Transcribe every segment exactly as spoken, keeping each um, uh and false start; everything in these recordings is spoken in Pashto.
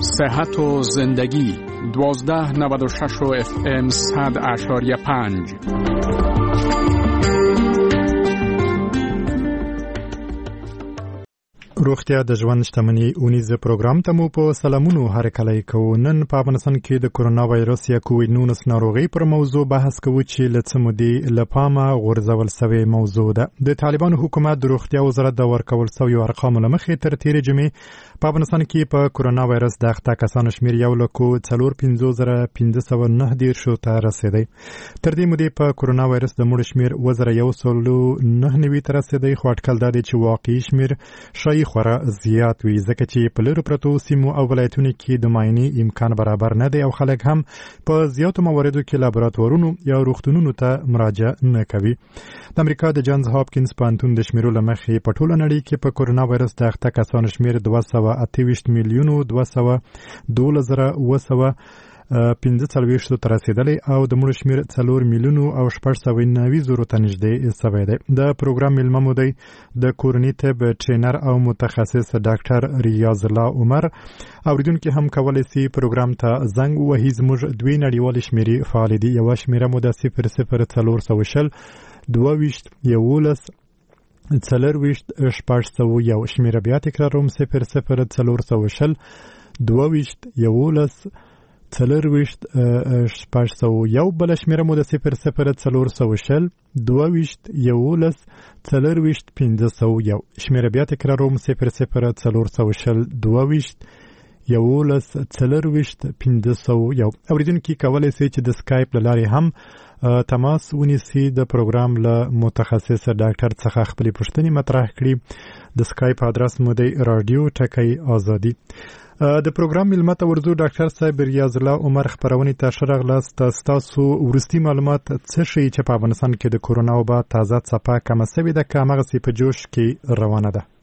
صحت و زندگی دوازده نود و شش و اف ام صد اشاریه پنج. روغتیا د ژوند شتمنۍ اونیز پروګرام ته مو په سلامونو هرکلی کوو. نن په افغانستان کې د کرونا وایرس یا کووډ نولس ناروغۍ پر موضوع بحث کوو چې له څه مودې له پامه غورځول سوې موضوع ده. د طالبانو حکومت د روغتیا وزارت د ورکول سویو ارقامو له مخې تر تېرې جمعې په افغانستان کې په کرونا وایرس د اخته کسانو شمېر یو لکو څلور پنځوس زره پنځه سوه نهه دېرشو ته رسېدی. تر دې مودې په کرونا وایرس د مړو شمېر اووه زره یو سلو نهه نوي ته رسېدی، خو اټکل دا دی چې واقعي شمېر ښایي خورا زیات وي، ځکه چې په لرو پرتو سیمو او ولایتونو کې د معاینې امکان برابر نه دی او خلک هم په زیاتو مواردو کې لابراتوارونو یا روغتونونو ته مراجعه نه کوي. د امریکا د جانز هاپکینز پوهنتون د شمیرو له مخې په ټوله نړۍ کې په کرونا وایرس د اخته کسانو شمېر دوه سوه اته ویشت میلیونو دوه سوه دولس زره اووه سوه پنځه څلوېښتو ته رسېدلی او د مړو شمېر څلور میلیونو او شپږ سوه نوي زرو ته نږدې سوی دی. د پروګرام میلمه مو دی د کورني طب ټرینر او متخصص ډاکټر ریاض الله عمر. اوریدونکي هم کولی سي پروګرام ته زنګ ووهي. زموږ دوې نړیوالې شمېرې فعالې دي. یوه شمېره مو د صفر صفر څلور سوه شل دوه ویشت یولس څلرویشت شپږ سوه یو. شمېره بیا تکراروم: صفر صفر څلور سوه شل دوه ویشت یولس څلرویشت شپږ سوه یو. بله شمېره مو د صفر صفر څلور سوه شل دوه ویشت یولس څلرویشت پنځه سوه یو. شمېره بیا تکراروم: صفر صفر څلور سوه شل دوه ویشت یولس څلرویشت پنځه سوه یو. اوریدونکي کولی سي چې د سکایپ له لارې هم تماس ونیسي، د پروګرام له متخصص ډاکټر څخه خپلې پوښتنې مطرح کړي. د سکایپ ادرس مو دی رادیو ټکی آزادي. د پروګرام میلمه ته ورځو. ډاکټر صاحب ریاض الله عمر، خپرونې ته ښه راغلاست. ستاسو وروستي معلومات څه ښیي چې په افغانستان کې د کرونا وبا تازه څپه کمه سوې ده که هماغسې په جوش کې روانه ده؟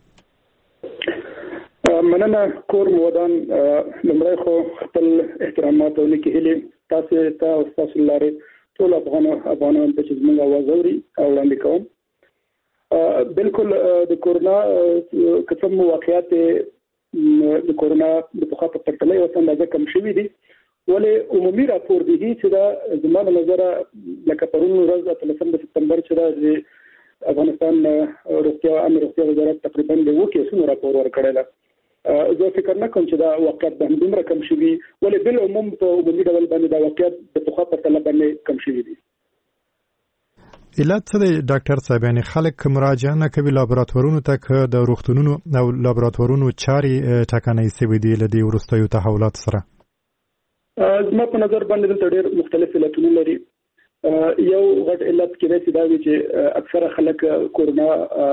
مننه کور مودان. لومړی خو خپل احترامات او نیکې هیلې تاسې ته او ستاسو لارې ټول افغانو افغانانو ته چې زموږ اواز اوري او وړاندې کوم. بالکل د کرونا که کوم واقعیات د کرونا د پخوا په پرتله یو څه اندازه کم شوي دي، ولې عمومي راپور دی چې دا زما له نظره لکه پرون ورځ اتلسم د سپتمبر چې دا افغانستان روغتیا عامه روغتیا وزارت تقریبا د اووه کیسونو راپور ورکړی ده. زه فکر نه کوم چې دا واقعیت به همدومره کم شوي، ولې بالعموم په عمومي ډول باندې دا واقعیت د پخوا په پرتله باندې کم شوي دي. علت څه دی ډاکټر صاحب؟ یعنې خلک مراجعه نه کوي لابراتوارونو ته، که د روغتونونو او لابراتوارونو چارې ټکنۍ سوي دي له دې وروستیو تحولاتو سره؟ زما په نظر باندې دلته ډېر مختلف علتونه لري. یو غټ علت کېدای شي دا وي چې اکثره خلک کرونا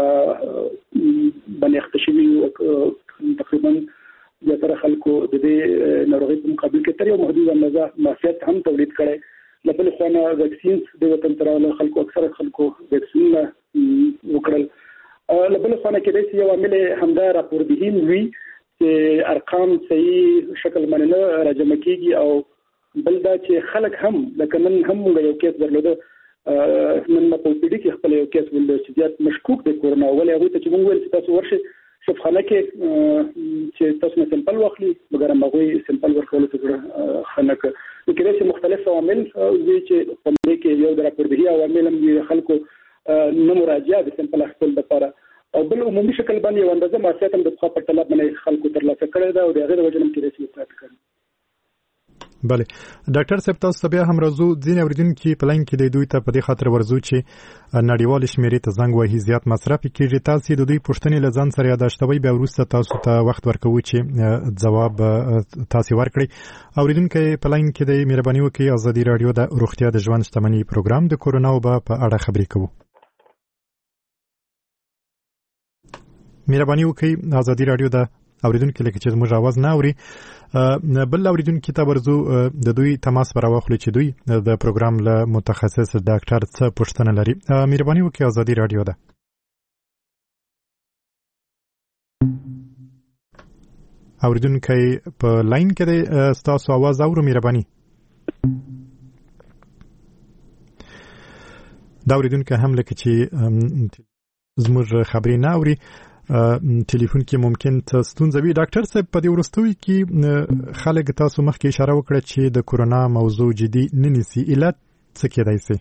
باندې اخته شوي وو. تقریبا زیاتره خلکو د دې ناروغۍ په مقابل کې تر یو محدود اندازه معافیت هم تولید کړی. له بلې خوا نه ویکسینز د وطن ته راغله، خلکو اکثره خلکو ویکسینونه وکړل. له بلې خوا نه کېدای شي یو عامل همدا راپوردهي وي چې ارقام صحیح شکل باندې نه راجمع کېږي، او بل دا چې خلک هم لکه نن هم موږ یو کیس درلوده، نن ما په پی ډي کې خپل یو کیس ولید چې زیات مشکوک دی کرونا، ولې هغوی ته چې موږ ویل چې تاسو ورشئ شفخانه کې چې تاسو نه سمپل واخلي، مګر هم هغوی سمپل ورکولو ته زړه ښه نه کړ. نو کېدای شي مختلف عوامل وي چې په دې کې یو د راپوردهي عوامل هم دي، خلکو نه مراجعه د سمپل اخیستلو لپاره، او بل عمومي شکل باندې یو اندازه معافیت هم د پخوا په پرتله باندې خلکو ترلاسه کړی ده او د هغې د وجې نه هم کېدای شي وفات کړي. بله ډاکټر صاحب، تاسو بیا هم راځو. ځینې اوریدونکي په لاین کې دی دوی ته په دې خاطر ورځو چې نړیوالې شمېرې ته زنګ وهي، زیات مصرف کېږي. تاسو د دوی پوښتنې له ځان سره یاداشتوئ، بیا وروسته تاسو ته وخت ورکوو چې ځواب تاسو ورکړئ. اوریدونکی په لاین کې دی، مهرباني وکړئ. ازادي راډیو د روغتیا د ژوند شتمنۍ پروګرام د کرونا وبا په اړه خبرې کوو. مهرباني وکړئ ازادي راډیو د اوریدونکو لکه چې زموږ आवाज نه اوري. بل اوریدونکو ته ورځو د دوی تماس پر واخلو چې دوی د پروګرام له متخصص ډاکټر څخه پوښتنه لري. مهرباني وکړئ ازادي راډیو ده. اوریدونکو په لاین کې دی، ستاسو आवाज اورو. مهرباني. دا اوریدونکو هم لکه چې زموږ خبرې نه اوري. ټلیفون کې ممکن ته ستونزه وي. ډاکټر صاحب په دې وروستیو کې خلک تاسو مخکې اشاره وکړه چې د کورونا موضوع جدي نه نیسي، علت څه کېدای شي؟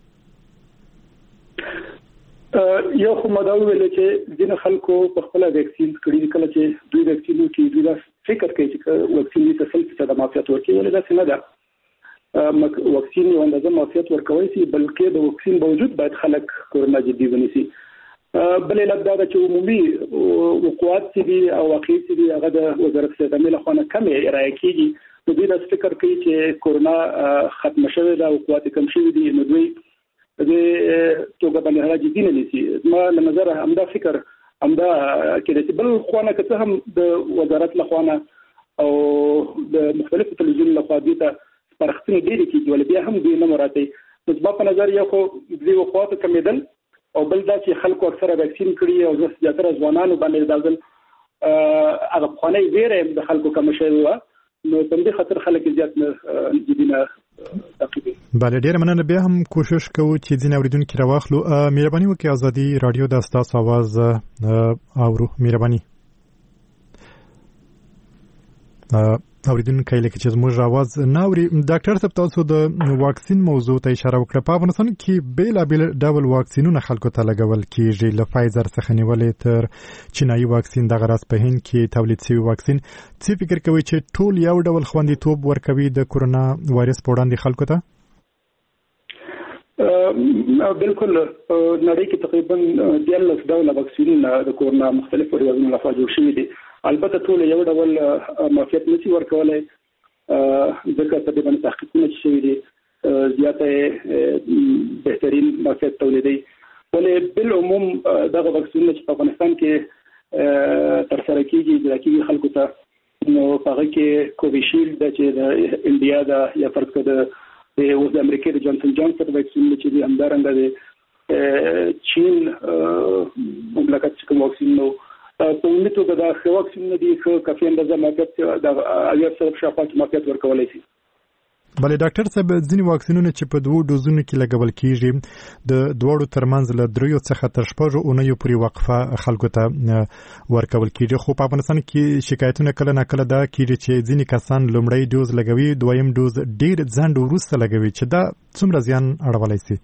یو خو مداوی ویل چې ځینې خلکو په خپل ویکسین کړي، کله چې دوی ویکسین وکړي دوی دا فکر کوي چې ویکسین یې تسل څه د معافیت ورکوي، ولې دا څنګه ده؟ ویکسین یو اندازه معافیت ورکوي سي، بلکې د ویکسین باوجود باید خلک کورونا جدي ونیسي. بل علت دا ده چې عمومي وقوعات چې دي او واقعي چې دي هغه د وزارت صحت عامه لخوا کمې ارائه کیږي، نو دوی دا فکر کوي چې کورونا ختم شوی دا وقوعات کم شوی دي، نو دوی د توګه باندې هغه جدي نه نیسي. ما له نظر همدا فکر همدا کې چې بل خوانه که هم د وزارت لخوا او د مختلفو تلویزیون لخوا دي ته پرختنه ډېری کیږي، ولې بیا هم دوی نه مراتي. نو په نظر یو خو د وقوعات کمیدل او بل دا چې خلکو اکثره ویکسین کړي او زیاتره ځوانانو باندې دازل هغه خانه ویره د خلکو کم شوی و، نو په دې خاطر خلک زیات نه جدي نه تعقیبوي. بله ډېره مننه. بیا هم کوشش کوو چې ځینې اورېدونکي راواخلو. مهرباني وکړئ ازادي راډیو د ستاسو اواز اورو. مهرباني اوریدونکو لکه چې زموږ आवाज نه اوري. ډاکټر صاحب تاسو د واکسین موضوع ته اشاره وکړه. په افغانستان کې بیلابیل ډول واکسینونه خلکو ته لګول کیږي، له فایزر څخه نیولې تر چینایي واکسین، دغه راز په هند کې تولید شوی واکسین. څه فکر کوي چې ټول یو ډول خوندیتوب ورکوي د کورونا وایرس په وړاندې خلکو ته؟ بالکل نړۍ کې تقریبا دیارلس ډوله واکسینونه د کورونا مختلفو ریاضونو لخوا جوړ شوي دي. البته ټول یو ډول معافیت نشي ورکولای، ځکه په دې باندې تحقیقونه شوي دي زیاته بهترین معافیت تولیدي، ولې بل عموم دغه واکسینونه چې په افغانستان کې تر سره کیږي د کیږي خلکو ته، نو هغه کې کوویشیلډ چې د انډیا د یا فرض کړه د اوس د امریکا د جانسن جانسن واکسین چې د همدارنګه د چین مملکت چې کوم واکسین نو په اونې توګه دا خو واکسین نه دي خو کافي اندازه معافیت د اویا سره شفاف معافیت ورکولای شي. بله ډاکټر صاحب ځینې واکسینونه چې په دوو ډوزونو کې لګول کیږي د دواړو ترمنځ له دریو څخه تر شپږو اونیو پورې وقفه خلکو ته ورکول کیږي، خو په افغانستان کې شکایتونه کله نه کله دا کیږي چې ځینې کسان لومړی ډوز لګوي، دویم ډوز ډیر ځنډ وروسته لګوي، چې دا څومره زیان اړولی شي؟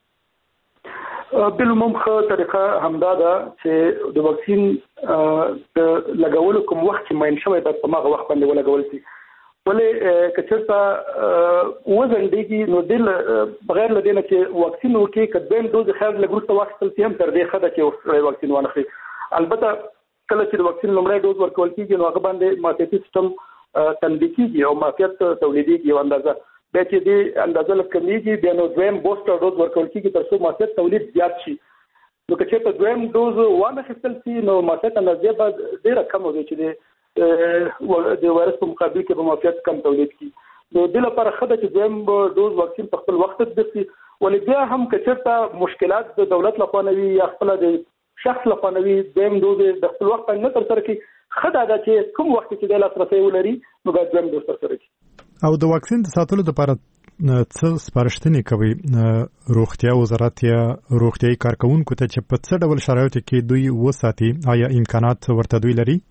بالعموم خو طریقه همدا ده چې د واکسین د لګولو کوم وخت چې ماین شوی د په ماغه وخت باندې ولګول شي، ولې کچرته وزن دیږي نو دل بغیر لدینه چې واکسین وکي کدبین دوز خیر لګورته وخت تل تیم تر دې خده چې واکسین وانخلي. البته کله چې واکسین لومړی دوز ورکول کیږي نو هغه باندې معافیتي سیستم تنبیکیږي او معافیت تولیديږي او اندازه به چې دې اندازه لکمېږي بیا نو دویم بوستر ډوز ورکول کیږي تر څو معافیت تولید زیات شي. نو که چې په دویم ډوز وانه خپل سي نو معافیت اندازه به ډیره کم وي چې د وایرس په مقابل کې به معافیت کم تولید کی. نو د لپاره خدای چې دویم ډوز واکسین په خپل وخت دسي، ولې بیا هم که چېرته مشکلات د دولت لخوا نه وي یا خپل د شخص لخوا نه وي دویم ډوز د خپل وخت نه تر سره کی خدای دا چې کوم وخت کې د لاسرسي ولري نو باید دویم ډوز تر سره کی. او د واکسین د ساتلو لپاره څه سپارښتنې کوي روغتیا وزارت یا روغتیايي کارکونکو ته چې په څه ډول شرایطو کې دوی وساتي؟ آیا امکانات ورته دوی لري؟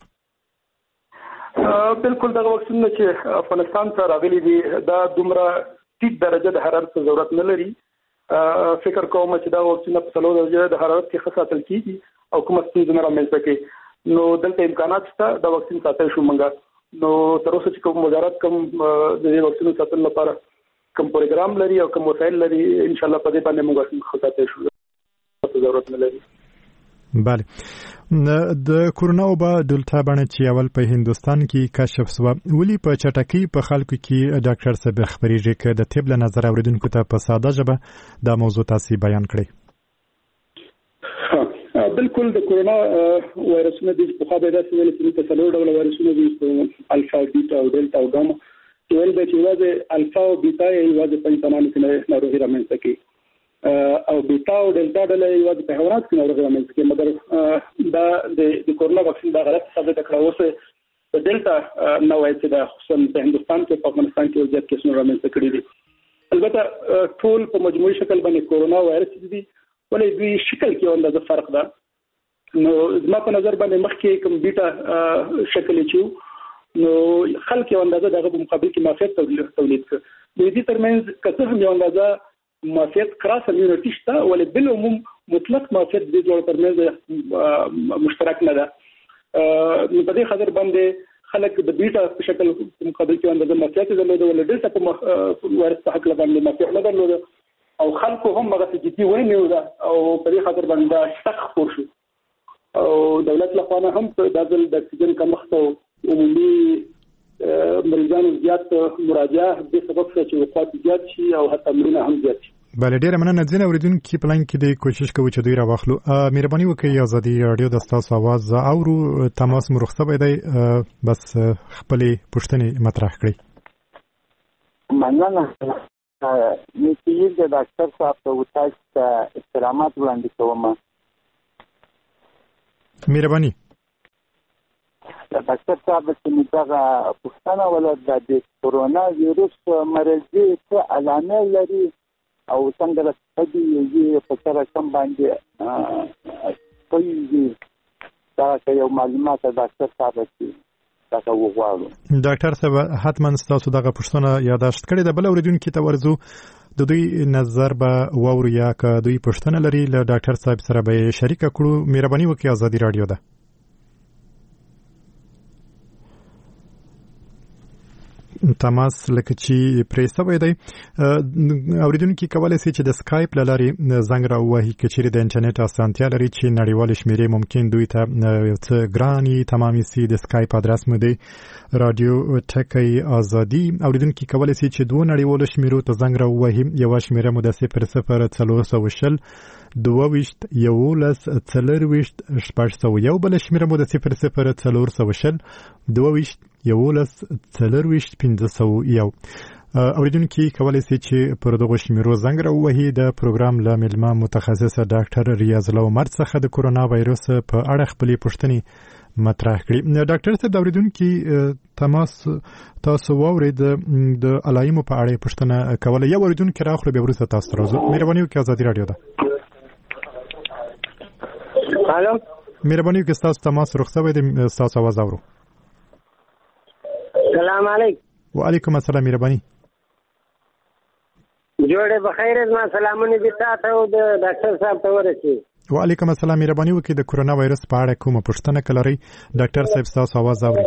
بالکل دا واکسینونه چې افغانستان ته راغلي دي دا دومره ټیټ درجه د حرارت ضرورت نه لري. فکر کوم چې دا واکسینونه په څلور درجه د حرارت کې ښه ساتل کیږي او کوم ستونزه نه رامنځته کوي. نو دلته امکانات شته د واکسین ساتل شو منګه. نو تر اوسه چې کوم وزارت کوم د دې واکسینو ساتل لپاره کوم پروګرام لري او کوم وسایل لري ان شاء الله په دې باندې موږ خطاته شو ضرورت نه لري. بله د کورونا وبا ډلټا باندې چې اول په هندستان کې کشف شو، ولې په چټکۍ په خلکو کې ډاکټر صاحب خبرېږي چې د طب له نظر اوریدونکو ته په ساده ژبه دا موضوع تاسو بیان کړئ؟ بالکل د کورونا وایرسونه د په خاطر داسې ویل چې په څلور ډول وایرسونه دي، الفا بیتا او ډلتا او ګاما، چې ول به چې واځي الفا او بیتا یې واځي په انسانانو کې ناروغي رامنځته کوي او بیتا او ډلتا ډلې واځي په حیوانات کې ناروغي رامنځته کوي. مګر دا د کورونا واکسین دا غلط ثابت کړه اوسه په ډلتا نوعه چې د خصوصا په هندستان کې په افغانستان کې زیات کیسونه رامنځته کړي دي. البته ټول په مجموعي شکل باندې کورونا وایرس دي، ولې دوی شکل کې اندازه فرق ده. نو زما په نظر باندې مخکې کوم بیټا شکل چې نو خلک یو اندازه دغه په مقابل کې معافیت تولید کړ. د دې ترمنځ کته هم یو اندازه معافیت کراس امیونټی شته ولې بل عموم مطلق معافیت د دوه ترمنځ مشترک نه ده. نو په دې خاطر باندې خلک د بیټا په شکل مقابل کې اندازه معافیت درلوده ولې ډېر څه ورس په حق باندې معافیت نه درلوده او خلکو هم هغه جدي ونیو ده او په دې خاطر باندې شک خور شو او دولت لخوا هم د ځل د اکسیجن کمښت او عمومي مریضانو زیات مراجعه د سبب څخه چې وفات زیات شي او حتی مړینه هم زیات شي. بله ډیره مننه. ځینې اوریدونکي په لاین کې د کوشش کوي چې دوی راواخلو. مهرباني وکړئ ازادي رادیو د ستاسو आवाज اورو تماس مو رخصت دی بس خپلې پوښتنې مطرح کړئ. مننه. نو د ډاکټر صاحب ته وتاست احترامات وړاندې کوم. مهرباني. ډاکټر صاحب چې موږ پوښتنه ولر د کورونا وایرس مرضی څه علامې لري او څنګه د پدې یوه په سره کم باندې کوي دا یو معلومات ډاکټر صاحب چې تاسو وغواړو. ډاکټر صاحب حتما تاسو دغه پوښتنه یاداشت کړې ده. بل اوریدونکو ته ورزو د دوی نظر به وورو یا که دوی پوښتنه لري له ډاکټر صاحب سره به شریک کړو. مهرباني وکړئ ازادي رادیو ده. تماس لکه چې پرې سوی دی اوریدونکي کولای شي چې د سکایپ له لارې زنګ راووهي که چیرې د انټرنیټ اسانتیا لري چې نړیوال شمیرې ممکن دوی ته یو څه ګراني تمامي سي. د سکایپ ادرس مو دی رادیو ټکی ازادي. اوریدونکي کولای شي چې دوه نړیوال شمیرو ته زنګ راووهي. یو شمیره مو د صفر صفر څلور سوه شل دوه ویشت یولس څلرویشت شپږ سوه یو. بله شمیره مو د صفر صفر څلور سوه شل دوه ویشت یولس څلرویشت پنځه سوه یو. اوریدونکي کولای شي چې پر دغه شمیرو زنګ راووهي. د پروګرام له مېلمه متخصص ډاکټر ریاض الله عمر څخه د کورونا وایرس په اړه خپلې پوښتنې مطرح کړي. ډاکټر صاحب د اوریدونکي تماس تاسو واورید د علایمو په اړه پوښتنه کوله. یو اوریدونکي راخلو بیا وروسته تاسو ته راځو. مهرباني وکړئ ازادي رادیو ده. هالو مهرباني وکړئ تاسو تماس رخصت دی تاسو आवाज اورو. سلام علیکم. وعلیکم السلام. مهرباني. جوړه بخیر. زما سلامونه دي تاسو او د ډاکټر صاحب ته ورسي. وعلیکم السلام. مهرباني وکړئ د کورونا وایرس په اړه کومه پوښتنه کولای ډاکټر صاحب تاسو आवाज اوري.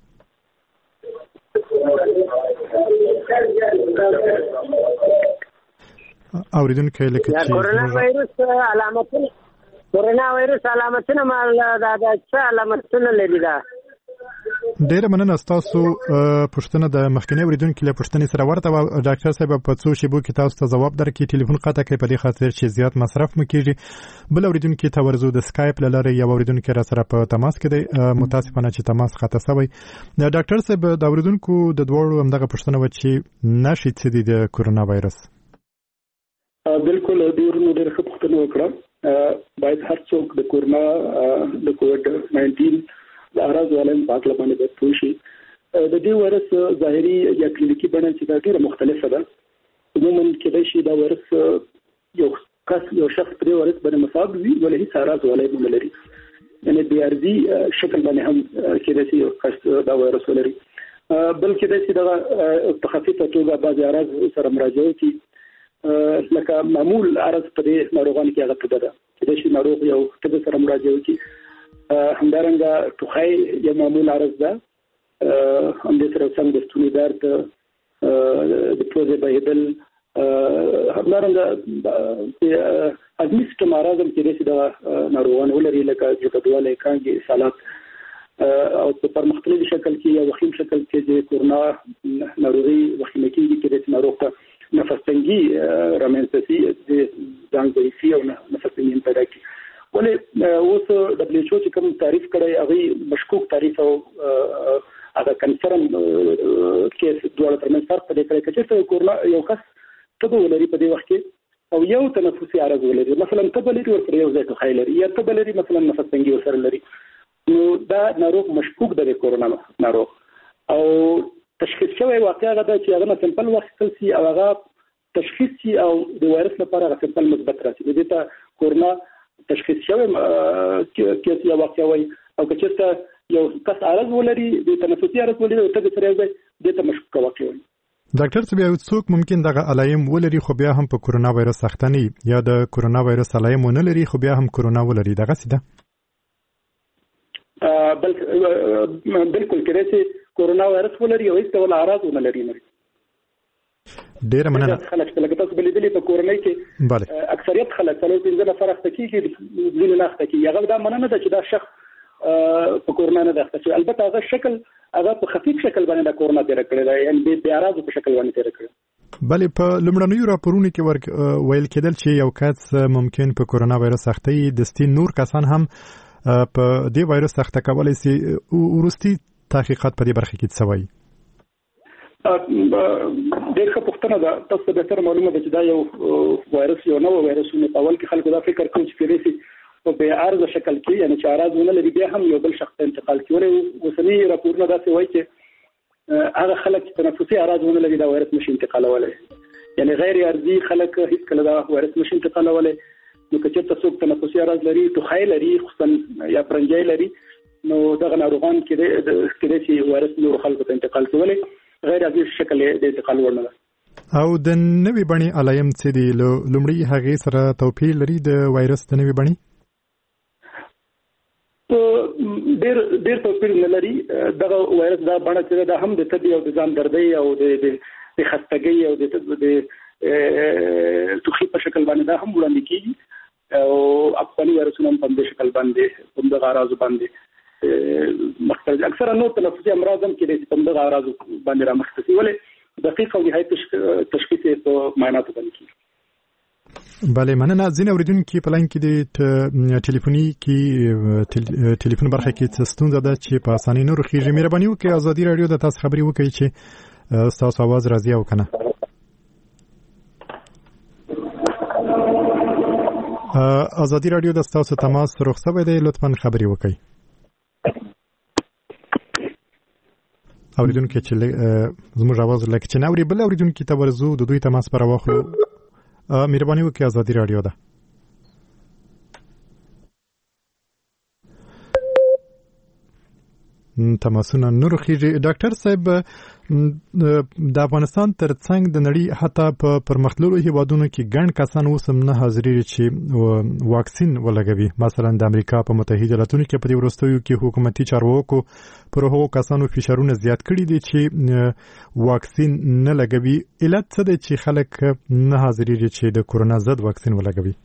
اوریدونکو لکه چې کورونا وایرس علامتونه کورونا وایرس علامتونه مال دا د څه علامتونه لري دا ډیره مننه. تاسو پوښتنه د مخکنی اوریدونکو له پوښتنې سره ورته و. ډاکټر صاحب په څو شیبو کې تاسو ته ځواب درکړي. ټلیفون قطع کوي په دې خاطر چې زیات مصرف مو کیږي. بل اوریدونکو ته ورزو د سکایپ له لارې یو اوریدونکو را سره په تماس کې دی. متاسفانه چې تماس خطا شوی. ډاکټر صاحب د اوریدونکو د دوړو همدغه پوښتنه و چې نشي څه دي د کورونا وایرس. بالکل د ورونو ډېر ښه پوښتنه وکړه. باید هر څوک د کورونا د کووډ ناینټین د اراز ولین پاک لپاره د پوه شي. د دې وایرس ظاهري یا کلینیکي بڼه چې دا ډېره مختلفه ده. عموما کېدای شي دا وایرس یو کس یو شخص پرې وایرس باندې مصاب وي ولې هیڅ اراز ولې نه لري. یعنی بي ار دي شکل باندې هم کېدای شي یو کس دا وایرس ولري. بل کېدای شي دا په خفيفه توګه بعض اراز سره مراجعه وکړي لکه معمول اراز پرې ناروغان کې هغه څه ده. کېدای شي ناروغ یو څه سره مراجعه وکړي. همدارنګه ټوخی یو معمول عرض ده. همدې سره څنګه د ستوني درد د پوزې بهیدل همدارنګه ازمي سیستم عرض هم کېدای شي د ناروغانو ولري لکه ګډوډوالی کانګې سالات او په پرمختللي شکل کې یا وخیم شکل کې د کورونا ناروغي وخیمه کېږي. کېدای شي ناروغ ته نفس تنګي رامنځته شي د ځان ضعیفي او نفس تنګي پیدا کړي. ولې اوس دبليو ایچ او چې کوم تعریف کړی هغه مشکوک تعریف او هغه کنفرم کیس دوه ترمنځ فرق پدې کړی چې کورونا یو کس تبه ولري په دې وخت کې او یو تنفسي عارض ولري مثلا تبه لري ورته یو ځای ټوخی لري یا تبه لري مثلا نفس تنګي ورسره لري. نو دا ناروغ مشکوک دی کورونا ناروغ او تشخیص شوی واقعا دا چې هغه سمپل واخیستل شي او هغه تشخیص شي او د وایرس لپاره هغه سمپل مثبت راشي. دې ته کورونا تشخیص شوی کیس یا واقع وي او که چېرته یو کس عرض ولري د تنفسي عرض ولري او ته سره یو د ته مشکوک واقع وي. ډاکټر صاحب یو څوک ممکن دغه علایم ولري خو بیا هم په کورونا وایرس اخته نه یا د کورونا وایرس علایم نه لري خو بیا هم کورونا ولري دغه څه ده؟ بل بالکل کېدای شي کورونا وایرس ولري او هیڅ ډول اعراض ونه لري. ډېره مننه. خلک چې لکه تاسو بلیدلې په کورنۍ کې اکثریت خلک څلور پنځه نفر اخته کېږي ځینې نه اخته کېږي. هغه دا مننه ده چې دا شخص په کورونا نه ده اخته شوی. البته هغه شکل هغه په خفیف شکل باندې د کورونا تیر کړی دی یعنې بې اعراضو په شکل باندې تیر کړی. بلې په لومړنیو راپورونو کې ویل کېدل چې یو کس ممکن په کورونا وایرس اخته وي دستي نور کسان هم په دې وایرس اخته کولی شي. وروستي تحقیقات په دې برخه کې څه وایي؟ ډېر ښه پوښتنه ده. تاسو ته بهتر معلومه ده چې دا یو وایرس یو نوی وایرس و. په اول کې خلکو دا فکر کوي چې کېدای شي په بې عرضه شکل کې یعنې چې اعراض ونه لري بیا هم یو بل شخص ته انتقال کړي. ولې اوسني راپورونه داسې وایي چې هغه خلک چې تنفسي اعراض ونه لري دا وایرس نشي انتقالولی. یعنې غیر عرضي خلک هېڅکله دا وایرس نشي انتقالولی. نو که چېرته څوک تنفسي اعراض لري ټوخی لري خصوصا یا پرنجی لري نو دغه ناروغان کېدای شي وایرس نورو خلکو ته انتقال کړي. ولې غیر عادي شکل د انتقال وړ نه ده. او د نوې بڼې علایم څه دي؟ لومړی هغې سره توپیر لري د وایرس د نوې بڼې؟ ډېر ډېر توپیر نه لري. دغه وایرس دا بڼه چې دا هم د تبې او د ځان دردۍ او د خستګۍ او د ټوخي په شکل باندې دا هم وړاندې کېږي او افغاني وایرسونه هم په دې شکل باندې په دغه اعراضو باندې مختلف اکثره نور تنفسي امراض هم کېدای شي په دغه اعراضو باندې رامخته شي. ولې دقیق او نهایي تشخیص یې په معایناتو باندې کېږي. بله مننه. ځینې اورېدونکي په لاین کې د ټلیفوني کې ټلیفون برخه کې څه ستونزه ده چې په اسانۍ نه رخېږي. مهرباني وکړئ ازادي راډیو د تاسو خبرې وکړئ چې ستاسو اواز راځي او که نه. ازادي راډیو د ستاسو تماس رخ شوی دی لطفا خبرې وکړئ. اوریدونکو چې زموږ اواز لکه چې نه اوري بل اوریدونکو ته ورزو د دوی تماس پر واخلو. مهرباني وکړئ ازادي راډیو ده. تماسونه نور خېږي. ډاکټر صاحب د افغانستان ترڅنګ د نړۍ حتی په پرمختللو هیوادونو کې ګڼ کسان اوس هم نه حاضرېږي چې واکسین ولګوي. مثلا د امریکا په متحده ایالاتونو کې په دې وروستیو کې حکومتي چارواکو پر هغو کسانو فشارونه زیات کړي دي چې واکسین نه لګوي. علت څه دی چې خلک نه حاضرېږي چې د کورونا ضد واکسین ولګوي؟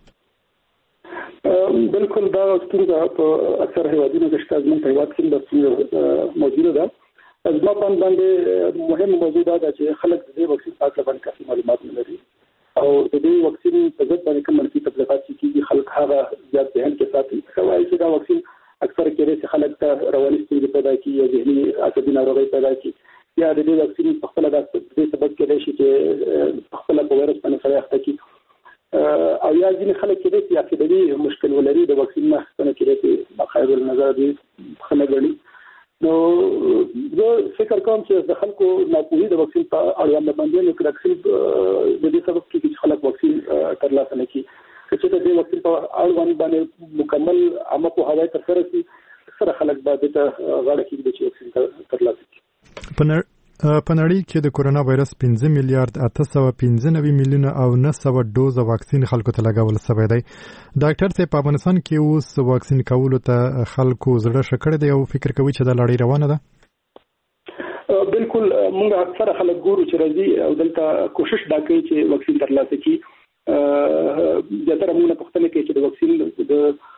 بالکل دا ستونزه په اکثر هیوادونو کې شته. زموږ په هیواد کې دا ستونزه موجوده ده. زما په باندې مهم موضوع دا ده چې خلک د دې واکسین په اړه باندې کافي معلومات نه لري او د دې واکسین په ضد باندې کوم منفي تبلیغات چې کیږي خلک هغه زیات ذهن کې ساتي. کوي چې دا واکسین اکثر کېږي چې خلک ته رواني ستونزې پیدا کړي یا ذهني عصبي ناروغۍ پیدا کړي یا د دې واکسین په خپل د دې سبب کېدای شي چې خپل په وایرس باندې سره اخته کړي او یا ځینې خلک کېدای شي عقیدوي مشکل ولري د واکسین نه اخیستنه کېدای شي خیر النظر دي ښه نه ګڼي. نو زه فکر کوم چې د خلکو ناپوهي د واکسین په اړوند باندې نو واکسین د دې سبب کېږي چې خلک واکسین ترلاسه نه کړي. که چېرته د واکسین په اړوند باندې مکمل عامه پوهاوی ترسره شي اکثره خلک به دې ته غاړه کېږدي چې واکسین ترلاسه کړي. په نړۍ کې د کورونا وایرس پنځه میلیارډ اته سوه پنځه نوي میلیونه او نه سوه ډوزه واکسین خلکو ته لګول شوی دی. ډاکټر صاحب په افغانستان کې اوس واکسین کولو ته خلکو زړه ښه کړی دی او فکر کوي چې دا لړۍ روانه ده؟ بالکل موږ اکثره خلک ګورو چې راځي او دلته کوشش دا کوي چې واکسین ترلاسه کړي. زیاتره موږ پوښتنه کوي چې د واکسین د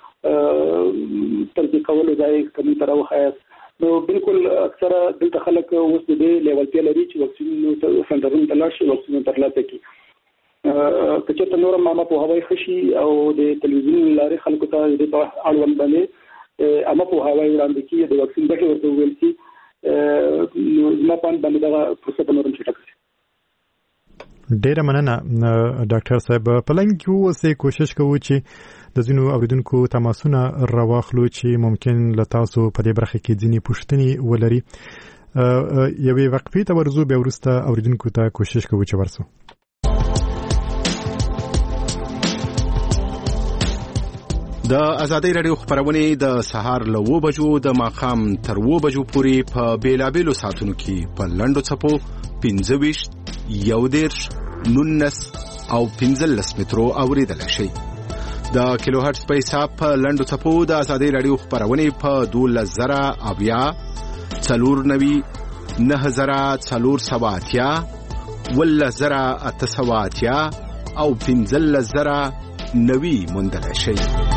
تطبیق کولو ځای کوم طرف وخایاست. نو بالکل اکثره دلته خلک اوس د دې لیولتیا لري چې واکسین سنټرونو ته لاړ شي واکسین ترلاسه کړي. که چېرته نور عامه پوهاوی ښه شي او د تلویزیون لارې خلکو ته د دې په اړوند باندې عامه پوهاوی وړاندې کړي د واکسین ګټې ورته وویل شي نو زما په اند باندې دغه فرصت نور هم چټک شي. ډېره مننه ډاکټر صاحب. په لاین کې اوسئ کوشش کوو چې د ځینو اوریدونکو تماسونه راواخلو چې ممکن له تاسو په دې برخه کې ځینې پوښتنې ولري. یوې وقفې ته ورځو بیا وروسته اوریدونکو ته کوشش کوو چې ورسو. د د ازادۍ راډیو خبرونه د سهار له اوه بجو د ماښام تر اوه بجو پورې په بیلابېلو ساعتونو کې په لنډو څپو پنځه ویشت یو دېرش نولس او پنځلس مترو اورېدلی شئ. د کیلو هرټز په حساب په لنډو څپو د ازادۍ راډیو خبرونه په دولس زره اویا څلور نوي نهه زره څلور سوه اتیا ولس زره اته سوه اتیا او پنځلس زره نوي موندلی شئ.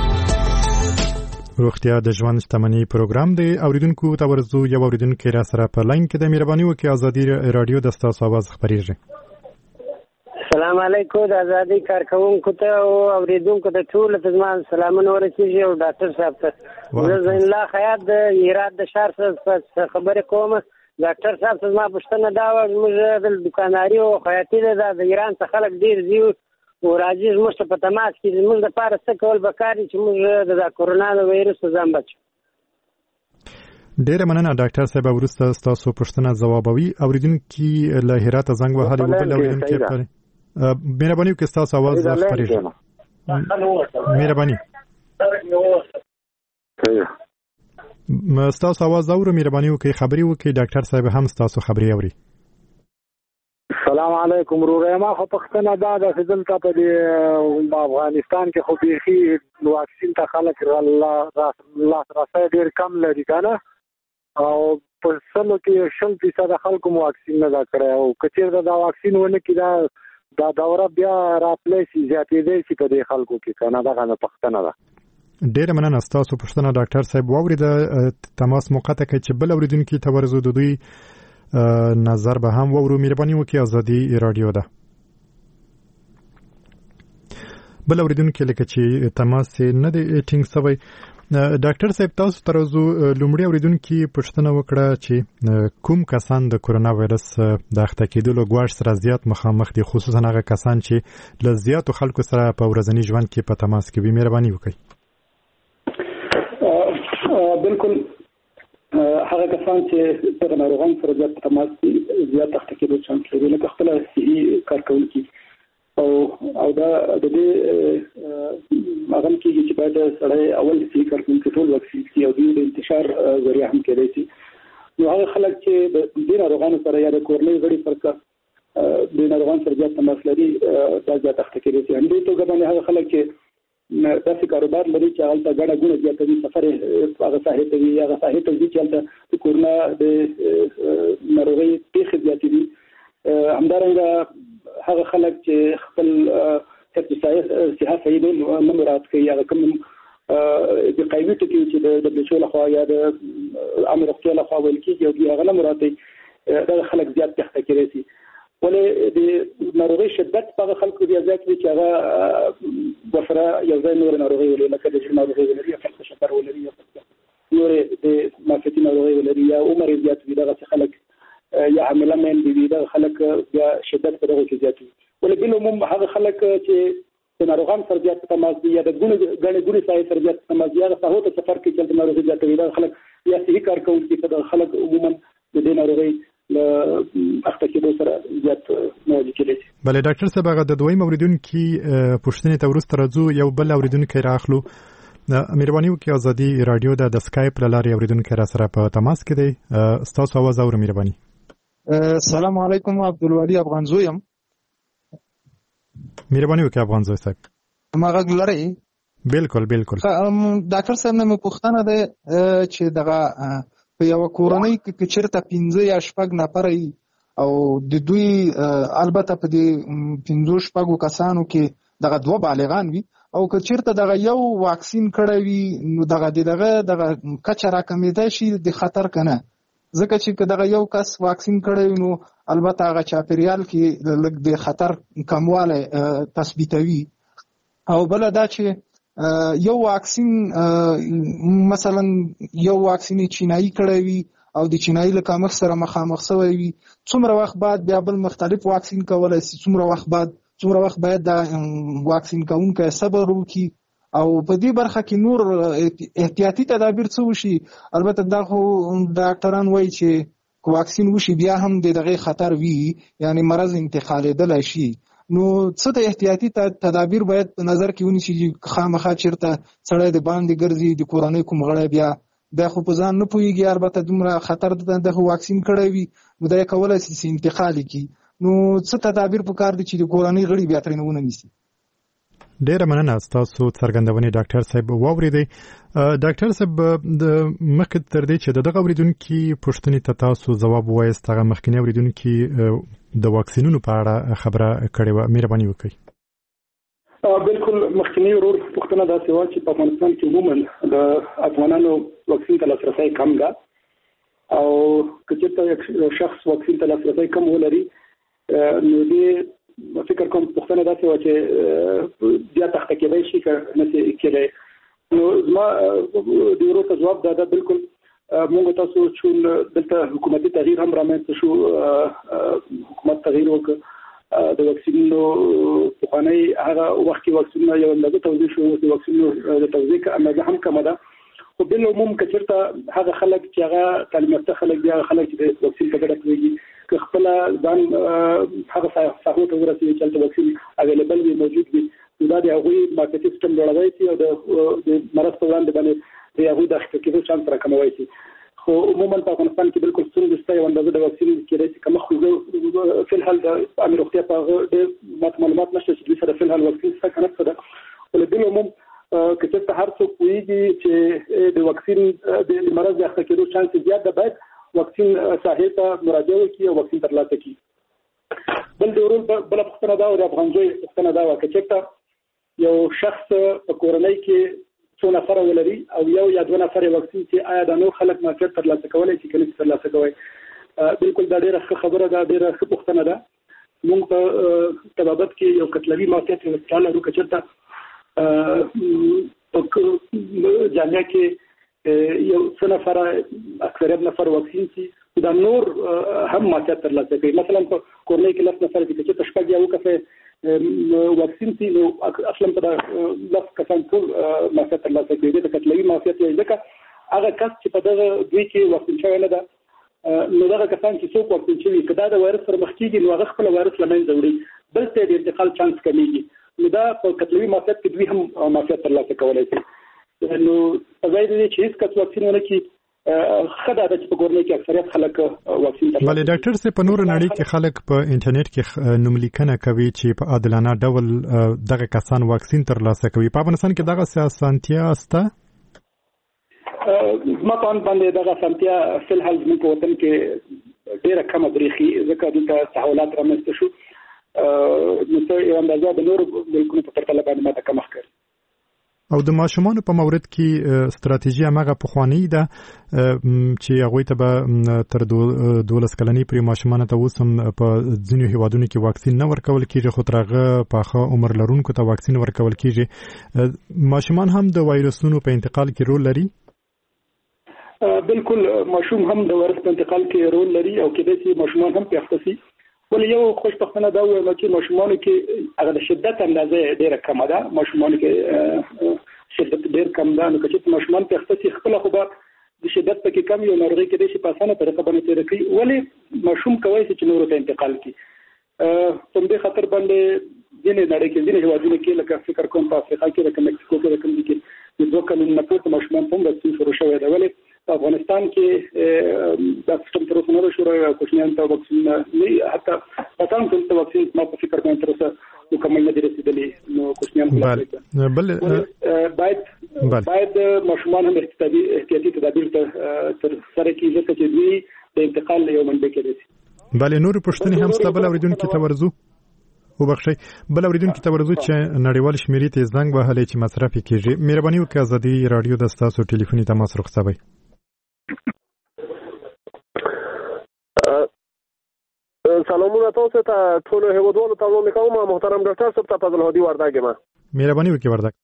روغتیا د ژوند شتمنۍ پروګرام دی. اوریدونکو ته ورځو یو اوریدونکو را سره په لاین کې د مهرباني وکړئ ازادي رادیو د تاسو आवाज خبرېږي. السلام علیکم. د ازادي کارکونکو ته او اوریدونکو ته ټول په ځمان سلامونه ورسیږي او ډاکټر صاحب ته زه زین الله خیاط د هرات د شهر څخه خبرې کوم. ډاکټر صاحب څه ما پوښتنه دا و موږ د دکانداري او خیاطي د ایران څخه خلک ډیر زیو او راځي موږ په تماس کې موږ د پاره څه کول بکاري چې موږ د کورونا وایرس ځان بچو. ډیره مننه ډاکټر صاحب. ورسته تاسو پوښتنه ځوابوي. اوریدونکو له هرات زنګ وهلي وبل اوریدونکو پر مهرباني وکړئ تاسو आवाज خبرېږي. مهرباني تاسو आवाज اورو. مهرباني وکړئ خبري وکړئ. ډاکټر صاحب هم تاسو خبري اوري. السلام علیکم. وروره ما خو پښتنه دا د دلته په افغانستان کې خو بيخي واکسین ته خلک الله راسه ډیر کم لري کنه او په سلو کې شل فیصد خلکو واکسین نه دا کړی او کچیر دا واکسین ونه کړه دا دوره بیا راتلې شي زیاتې دی چې په دې خلکو کې کنه دا غنه پښتنه ده. ډیر مننه تاسو پښتنه ډاکټر صاحب. ووري د تماس موقته کې چې بل اوریدونکو ته ورزو د دوی نظر به هم وورو. مهرباني وکړئ ازادي رادیو ده. بل اوریدونکو لکه چې تماس نه دی ټینګ شوی. ډاکټر صاحب تاسو ترازو لومړی اوریدونکو پوښتنه وکړه چې کوم کسان د کورونا وایرس د اخته کېدلو ګواښ سره زیات مخامخ دي، خصوصا هغه کسان چې له زیاتو خلکو سره په ورځني ژوند کې په تماس کې وي. مهرباني وکړئ. بالکل هغه کسان چې د ناروغان سره زیات تماس دي زیات اخته کېدو چانس لري، لکه خپل صحي کارکونکي او او دا د دې هغه کېږي چې باید سړی اول صحي کارکونکي ټول واکسین کړي او د انتشار ذریعہ هم کېدای شي. نو هغه خلک چې د ناروغانو سره یا د کورنۍ غړي سره د ناروغان سره زیات تماس لري دا زیات اخته کېدای شي. همدې توګه باندې هغه خلک چې داسې کاروبار لري چې هغه ته ګڼه ګوڼه زیاتوي، سفر هغه ساحې ته وي هغه ساحې ته ځي چې هلته د کورونا د ناروغۍ پیښې زیاتې دي. همدارنګه هغه خلک چې خپل صحه صحیح نه مراعات کوي، هغه کوم د قایمي ټکي چې د دبليو لخوا یا د عامه روغتیا لخوا ویل کېږي او دوی هغه نه مراعاتوي، دا خلک زیات اخته کېدای شي. ولې د ناروغۍ شدت په خلکو بیا زیات وي چې هغه ورسره یو ځای نور ناروغۍ ولري، لکه د زړه ناروغۍ ولري یا فقط شکر ولري یا نور د مافیتي ناروغۍ ولري یا عمر زیات وي، دغه خلک یا حامله مېندې وي، دغه خلک بیا شدت په دغه کې زیات وي. ولې بل عموم هغه خلک چې د ناروغان سره زیات تماس دي یا د ګڼې ګڼې ساحې سره زیات تماس دي، هغه ساحو ته سفر کوي چې د ناروغۍ زیات وي، دغه خلک یا صحي کارکونکي په دغه خلک عموما د دې ناروغۍ له اخته کېدو سره زیات مواجه کېدای شي. بله ډاکټر صاحب هغه د دویم اوریدونکي پوښتنې ته وروسته راځو. یو بل اوریدونکی راخلو. مهرباني وکړئ ازادي رادیو د سکایپ له لارې اوریدونکی را سره په تماس کې دی. ستاسو اواز اورو. مهرباني. السلام علیکم. عبدالولي افغانزوی یم. مهرباني وکړئ افغانزوی صاحب. ما غږ لرئ؟ بالکل بالکل. ډاکټر صاحب نه مې پوښتنه ده چې دغه په یو کورنۍ کې چیرته پنځه یا شپږ نفر او د دوی البته په دې پنځو شپږو کسانو کې دغه دوه بالغان وي او که چیرته دغه یو واکسین کړی وي نو دغه دغه دغه کچه راکمېدای شي د خطر کنه، ځکه چې دغه یو کس واکسین کړی نو البته هغه چاپیریال کې لږ د خطر کمواله تثبیتوي. او بل دا چې یو واکسین مثلا یو واکسین چینایي کړی وي او د چینایي له کمښت سره مخامخ شوی وي، څومره وخت بعد بیا بل مختلف واکسین کولای شي، څومره وخت بعد څومره وخت باید دا واکسین کوونکی صبر وکړي او په دې برخه کې نور احتیاطي تدابیر څه وشي. البته دا خو ډاکټران وایي چې واکسین وشي بیا هم د دغه خطر وي، یعنی مرض انتقالېدلی شي. نو څه د احتیاطي تدابیر باید په نظر کې ونیسي چې خامخا چیرته سړی د باندې ګرځي د کورنۍ کوم غړی بیا بیا خو په ځان نه پوهېږي، البته دومره خطر دغه واکسین کړی وي نو دا یې کولی شي انتقال کړي. نو څه تدابیر پکار دي چې د کورنۍ غړي بیا ترې ونه نیسي؟ ډیره مننه ستاسو څرګندونې ډاکټر صاحب واورېدئ. ډاکټر صاحب د مخکې تر دې چې دغه اورېدونکي پوښتنې ته تاسو ځواب ووایاست، هغه مخکینی اورېدونکي د واکسینونو په اړه خبره کړې وه، مهرباني وکړئ. بالکل مخکینی ورور پوښتنه داسې وه چې په افغانستان کې عموما د افغانانو واکسین ته لاسرسی کم ده او که چېرته یو شخص واکسین ته لاسرسی کم ولري نو دې فکر کوم پوښتنه داسې وه چې بیا تخته کېدی شي که نسي کېدی. نو زما د ورور ته ځواب دا ده، بالکل موږ تاسو چون دلته حکومتي تغییر هم رامنځته شو، حکومت تغییر وکړ، د واکسینونو پخوانی هغه وخت کې واکسینونه یو اندازه توزیع شو، د واکسینونو د توزیع اندازه هم کمه ده. خو بالعموم که چېرته هغه خلک چې هغه تعلیم یافته خلک دي، هغه خلک چې د واکسین په ګډه پوهېږي، که خپله ځان هغه ساحو ته ورسوي چې هلته واکسین اویلیبل وي، موجود وي، نو دا د هغوی مارکېټي سیسټم جوړوی شي او د مرض په وړاندې باندې د هغوی د اخیستل کېدو چانس راکموی شي. خو عموما په افغانستان کې بالکل ستونزې شته، یو اندازه د واکسین کېدای شي کمښت، خو زه فی الحال د عامې روغتیا په هغه ډېر ماته معلومات نشته چې دوی سره فی الحال واکسین شته که نه شته ده. خو له بالعموم که چېرته هر څوک پوهېږي چې د واکسین د مرض د اخته کېدو چانس زیات ده، باید واکسین ساحې ته مراجعه وکړي او واکسین ترلاسه کړي. بل د ورور بله پوښتنه دا وه، د افغان زوی پوښتنه دا وه، که چېرته یو شخص په کورنۍ کې څو نفره ولري او یو یا دوه نفره واکسین چې آیا دا نور خلک معافیت ترلاسه کولی شي که نه شي ترلاسه کوی؟ بالکل دا ډېره ښه خبره ده، ډېره ښه پوښتنه ده. موږ په طبابت کې یو کتلوي معافیت یو هسپتال لرو، که چېرته په جامعه کې یو څه نفره اکثریت نفر واکسین شي، دا نور هم معافیت ترلاسه کوي. مثلا په کورنۍ کې لس نفر دي، که چېرته شپږ یا اووه کسه واکسین شي نو اصلا په لس کسان ټول معافیت ترلاسه کوي. د کتلوي معافیت یې ځکه هغه کس چې په دغه دوی کې واکسین شوی نه ده، نو دغه کسان چې څوک واکسین شوي که دا د وایرس سره مخ کېږي نو هغه خپله وایرس له منځه وړي، بل ته د انتقال چانس کمیږي. نو دا په کتلوي معافیت کې دوی هم معافیت ترلاسه کولی شي. نو په ځای د دې چې هېڅ کس واکسین ونه کړي، ښه ده چې په کورنۍ کې اکثریت خلک واکسین ترلاسه کوي. بلې ډاکټر صاحب، په نوره نړۍ کې خلک په انټرنیټ کې نوملیکنه کوي چې په عادلانه ډول دغه کسان واکسین ترلاسه کوي. په افغانستان کې دغه اسانتیا شته؟ زما په اند باندې دغه اسانتیا فی الحال زموږ په وطن کې ډېره کمه برېښي، ځکه دلته تحولات رامنځته شو، نو څه یو اندازه د نورو ملکونو په پرتله باندې ماته کمه ښکاري. او د ماشومانو په مورد کې ستراتیژي هماغه پخوانۍ ده چې هغوی ته به تر دولس کلنۍ پورې ماشومانو ته اوس هم په ځینو هیوادونو کې واکسین نه ورکول کېږي، خو تر هغه پاخه عمر لرونکو ته واکسین ورکول کېږي. ماشومان هم د وایرسونو په انتقال کې رول لري؟ بالکل، ماشوم هم د وایرس په انتقال کې رول لري او کېدای شي ماشومان هم پې اخته شي. ولې یو خوشبختانه دا ووایم چې ماشومانو کې هغه د شدت اندازه ډېره کمه ده، ماشومانو کې شدت ډېر کم ده. نو که چېرته ماشومان پې اخته شي، خپله خو به د شدت پکې کم وي او ناروغي کېدای شي په اسانه طریقه باندې تېره کړي. ولې ماشوم کولی شي چې نورو ته انتقال کړي. په همدې خاطر باندې ځینې نړۍ کې ځینې هېوادونو کې لکه فکر کوم په افریقا کې لکه مکسیکو کې لکه دې کې د دوه کلونو نه پورته ماشومان ته هم واکسین شروع شوی ده. ولې په افغانستان کې دا سیستم تر اوسه نه دی شروع، کوچنیانو ته واکسین نه، حتی پاتان ته واکسین ما په فکر باندې تر اوسه مکمل نه دی رسېدلی. نو کوچنیان بل باید باید ماشومان هم احتیاطي تدابیر تر سره کړي، ځکه چې دوی د انتقال له یو منبع کېدای شي. بلې نورې پوښتنې هم شته؟ بل اورېدونکي ته ورځو وبخښئ بل اورېدونکي ته ورځو چې نړیوال شمېرې ته زنګ وهلی چې مصرف یې کېږي. مهرباني وکړئ ازادي راډیو د ستاسو ټلیفوني تماس رخصوئ. سلامونه تاسو ته ټولو هیوادوالو ته وړاندې کوم. محترم ډاکټر صاحب ته فضل هادي وردګ یم. مهرباني وکړئ وردګ.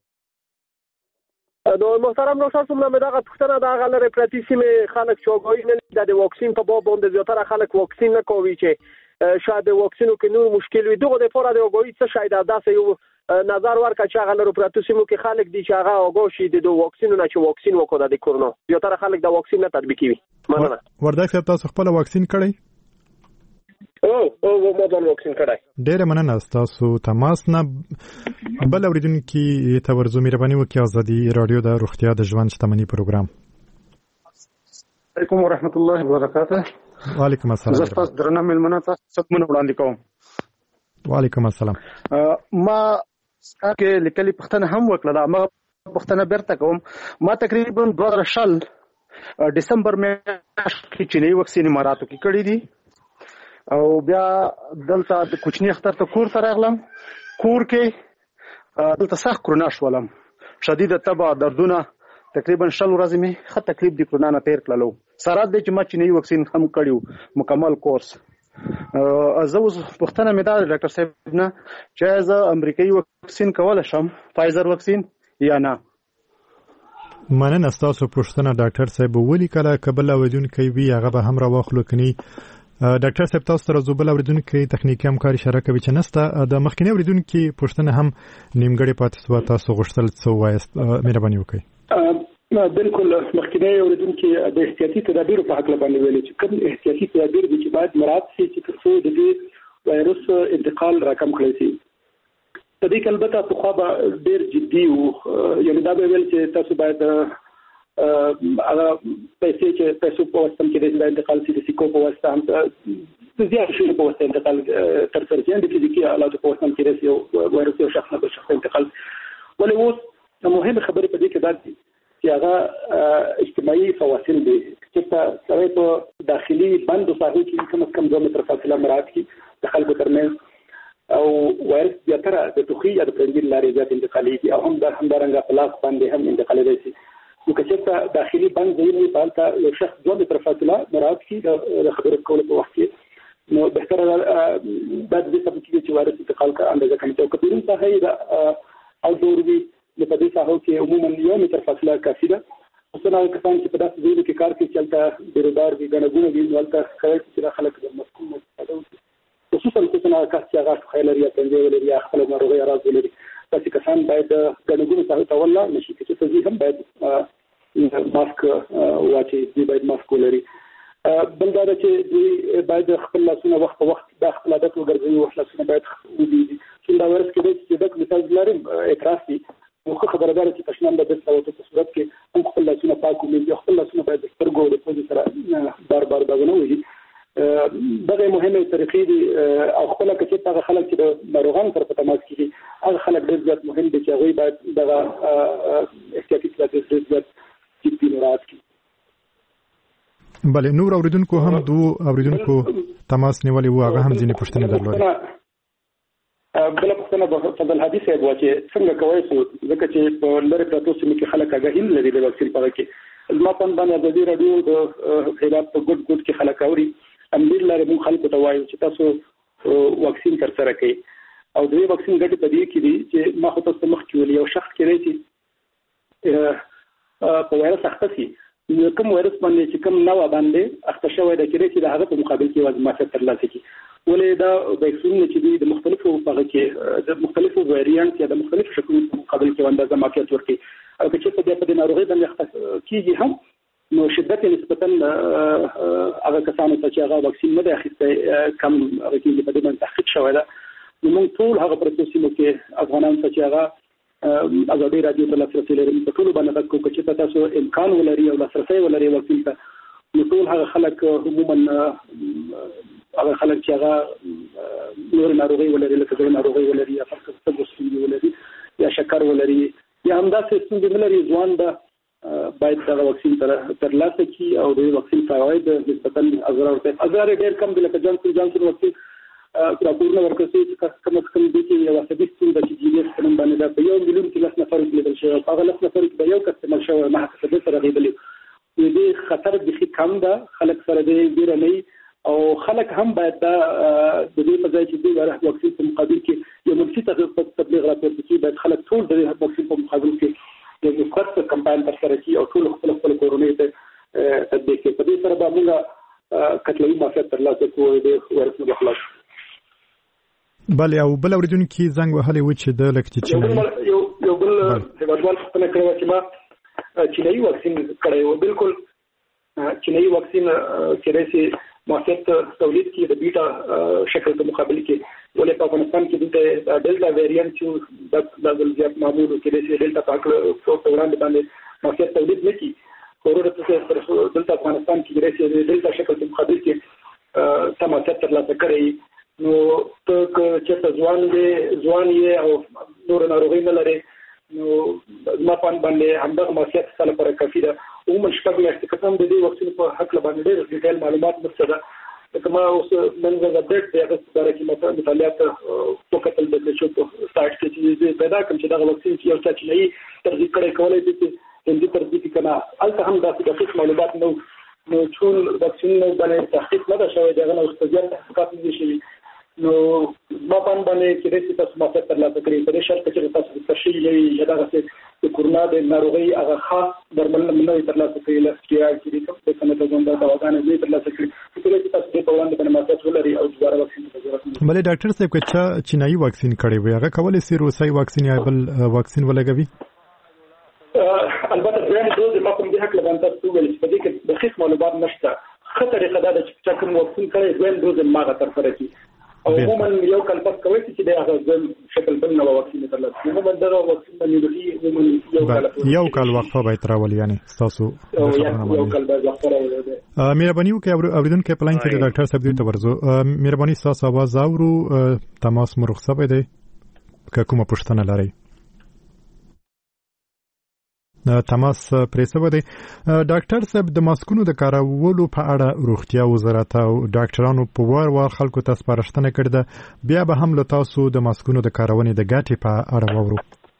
د محترم ډاکټر صاحب نه دغه پوښتنه د هغه لري پرتی سیمې خلک چې وګوري نه د واکسین په باب باندې زیاتره خلک واکسین نه کوي چې شاید د واکسینو کې نور مشکل وي. دغه د فورا د وګوري څه شاید داسې یو نظر ورکړي چې هغه لري پرتی سیمو کې خلک دي چې هغه وګوري شي د واکسینو نه چې واکسین وکړي د کورونا زیاتره خلک د واکسین نه تطبیقوي. مننه. وردګ صاحب تاسو خپل واکسین کړی؟ او او ما ځان واکسین کړای. ډېر مننه تاسو تماس نه بل اوریدونکو ته ورزو مهرباني وکړئ. ازادي رادیو د روغتیا د ژوند شتمنۍ پروګرام. علیکم ورحمت الله وبرکاته. وعلیکم السلام. زه تاسو درنه ملمنه تاسو څنګه وړاندې کوم. وعلیکم السلام. ما سکه لیکلي پښتنه هم وکړه. ما پښتنه بیرته کوم. ما تقریبا دوه هزار شل دسمبر میاشت کې چینی واکسین اماراتو کې کړی دي او بیا دلته د کوچنی اختر ته کور ته راغلم. کور کې دلته سخت کرونا شولم. شدید تبع دردونه تقریبا شل ورځې مې ښه تکلیف د کرونا نه تیر کړلو. سره د چې ما چینی واکسین هم کړیو مکمل کورس. زه اوس پوښتنه مې دا ډاکټر صاحب نه چې زه امریکایي واکسین کولی شم فایزر واکسین یا نه. مننه ستاسو پوښتنه ډاکټر صاحب. ولې کله قبل اوریدونکو وی هغه به هم راوخلو کني. ډاکټر صاحب تاسو سره زوبل اوریدونکو تخنیکی همکاري شریک کوي چې نسته د مخکینی اوریدونکو پوښتنه هم نیمګړی پاتې سو. تاسو غوښتل څه وایست مهرباني وکړئ. نه بالکل مخکینی اوریدونکو د احتیاطي تدابیرو په حق باندې ویلي چې کوم احتیاطي تدابیر دي چې باید مراعات شي چې ترڅو د دې وایرس انتقال راکم کړي شي. د دې البته په خو به ډیر جدي وو. یعنی دا به ویل چې تاسو باید هغه پیسې چې پیسو په واسطه کې د انتقال سي د سیکو په واسطه هم د زیات شي په واسطه انتقال تر څو چې د فزیکي آلاتو په واسطه کې رسي او وایرس یو شخص نه بل شخص انتقال. ولې اوس مهمه خبره په دې کې دا دي چې هغه اجتماعي فواصل دي چې سره په داخلي بند ساحو کې کم از کم دوه متر فاصله مراعات کړي د خلکو ترمنځ او وایرس زیاتره د توخي یا د پرنګین لارې زیات انتقالي دي او هم د همدارنګه په لاس باندې هم انتقالي دي. نو که چېرته داخلي بند ځای نه په حالت یو شخص دوه متر فاصله مراعات کړي د خبرې کولو په وخت کې نو بهتره دا د دې سبب کې چې وایرس انتقال کا اندازه کمه او کبیرون صحه دا او دوري په دې ساحو کې عموما یو متر فاصله کافي ده. اوسنه کسان چې په داسې ځایونو کې کار کوي چې هلته بیروبار وي ګڼهګونه وي نو هلته ښکاري چې دا خلک د مسکون استفاده وکړي. خصوصا کسان کس چې هغه خیال لري یا پنځه ولري یا خپل ناروغي اراز ولري داسې کسان باید د ګڼهګونو ساحو ته ولا نشي چې څه هم باید ماسک واچي دی باید ماسک ولري. بل دا چې دوی باید خپل لاسونه وخت په وخت د خپل عادت وګرځوي او لاسونه باید ودي چې دا ورس کې چې د مثال لري اعتراف دي نو خبره ده چې تشنام د دې په صورت کې هم خپل لاسونه پاک وي خپل لاسونه باید سترګو د پوزې سره بار بار دغه وي. دغه مهمه طریقې دي او خپل کې چې خلک چې د ناروغانو سره په تماس کې هغه خلک ډېر زیات مهم دي چې هغه باید دغه احتیاطي تدابیر زیات جدي مراعات کړي. بله نور اوریدونکو هم دو اوریدونکو تماس نیولې وو هغه هم ځینې پوښتنې درلودې. بل پوښتنه په فضل حدیث یې و چې څنګه کوي سو ځکه چې په لری پروتو سیمه کې خلک هغه هیله لري د واکسین په کې ما په باندې د دې رادیو د هیواد په ګډ ګډ کې خلک اوري امیر لري مون خلکو ته وایي چې تاسو واکسین تر سره کړئ او دوی واکسین ګټه په دې کې دي چې ما خو تاسو مخ کې ولې یو شخص کې راځي په وایرس اخته کوم وایرس باندې چې کوم نوع باندې اخته شوی د کېږي چې د هغه په مقابل کې وځي ماته ترلاسه کی ولې دا ویکسین چې د مختلفو په کې د مختلفو ویریانټ یا د مختلفو شکلونو په مقابل کې اندازه ماکیت ورکړي او چې په دې په ناروغي باندې اخته کیږي هم نو شدت نسبتا هغه کسانو ته چې هغه واکسین نه اخیسته کم هغه کې په دې باندې تحقیق شوی دا نو موږ ټول هغه پروسیسینو کې افغانان چې هغه ازادي رادیو ته لاسرسي لري په ټول باندې کو چې تاسو امکان ولري او لاسرسي ولري واکسین ته نو ټول هغه خلک عموما هغه خلک چې هغه نور ناروغي ولري لکه د ناروغي ولري یا فرق څه ولري یا شکر ولري یا همداسې څنګه ولري ځوان دا باید دا واکسین تر ترلاسه کی او د واکسین فواید نسبتا اضرار ته اضرار ډېر کم دي لکه جانسون جانسون واکسین راپورونه ورکړي چې کم از کم دي چې یو څه ستونزه چې جی ایس کوم باندې دا په یو میلیون کې لاس نفر لیدل شوی هغه لاس نفر کې یو کستمر شوی ما څه سره غیبلی دې خطر د کم ده خلک سره دې ډیر نه او خلک هم باید دا د دې په ځای چې د واکسین په مقابل کې یو ملکي تبلیغ راپور کوي باید خلک ټول د واکسین په مقابل کې د خاص کمپاین تر سره کوي او ټول خپل خپل کورونې ته تطبیق کوي په دې سره به موږ کتلې معافیت ترلاسه کوو د ورسره خلاص. بله او بل اوریدونکو زنګ وهلی و چې د لکټي چې یو یو بل هیوادوال خپل کړو چې ما چینایي واکسین کړی و بالکل چینایي واکسین چې راسي ماسک تولید کې د بیټا شکل په مقابل کې ولې په افغانستان کې د ډلټا ویریانت چې د د زیات معمول کې د ډلټا پاک په وړاندې باندې ماسک تولید نه کی ورته څه دلته افغانستان کې د ډلټا شکل په مقابل کې تماسک ترلاسه کړی نو ته چې ځوان دې ځوان یې او نور ناروغي نه لري نو ما پان باندې همدغه ماسک سره پر کافي ده عموما شپږ میاشتې کتم د دې وخت په حق باندې ډېر ډیټیل معلومات مستده کما اوس منځه د اپډیټ دی هغه سره کې مطلب مطالعات په کتل د چې په سایت کې چې پیدا کوم چې دا وکسین چې یو څه چې نه ترځی کړي کولای دي چې هندي ترځی کنه البته هم دا دقیق معلومات نو نو ټول وکسین نو باندې تحقیق نه شوی دا نه اوسه تحقیقات نه شي نو ما باندې چې د تاسو ماته ترلاسه کړی په شرط کې تاسو د تشریح لري دا چې د کورونا د ناروغي هغه خاص درمل نه ترلاسه کړی لکه چې د کوم څه نه د ځوند د واغانې نه ترلاسه کړی چې تاسو په وړاندې باندې ماته ولري او دوباره وکسین ضرورت نه بلې ډاکټر صاحب چې چینایي وکسین کړی وي هغه کولای شي روسي وکسین یا بل وکسین ولګوي البته بیان دوز ما کوم د حق لبان تاسو ویل چې په دې کې دقیق معلومات نشته خطر خدای د چې کوم وکسین کړی دویم دوز ما غتر فرق کی او عموما یو کال پس کوي چې د هغه ځل شکل بل نو وکسین ترلاسه عموما دا وکسین باندې عموما یو کال یو کال وقفه به تراول یعنی تاسو یو کال به وقفه راوړل مهرباني وکړئ اوریدونکو په لاین کې د ډاکټر صاحب دوی ته ورزو مهرباني تاسو आवाज اورو تماس مرخصه بده که کومه پوښتنه لرئ تماس پریسه بده ډاکټر صاحب د ماسکونو د کارولو په اړه روغتیا وزارت او ډاکټرانو په وار وار خلکو ته سپارښتنه کړې ده بیا به هم له تاسو د ماسکونو د کارونې د ګټې په اړه وورو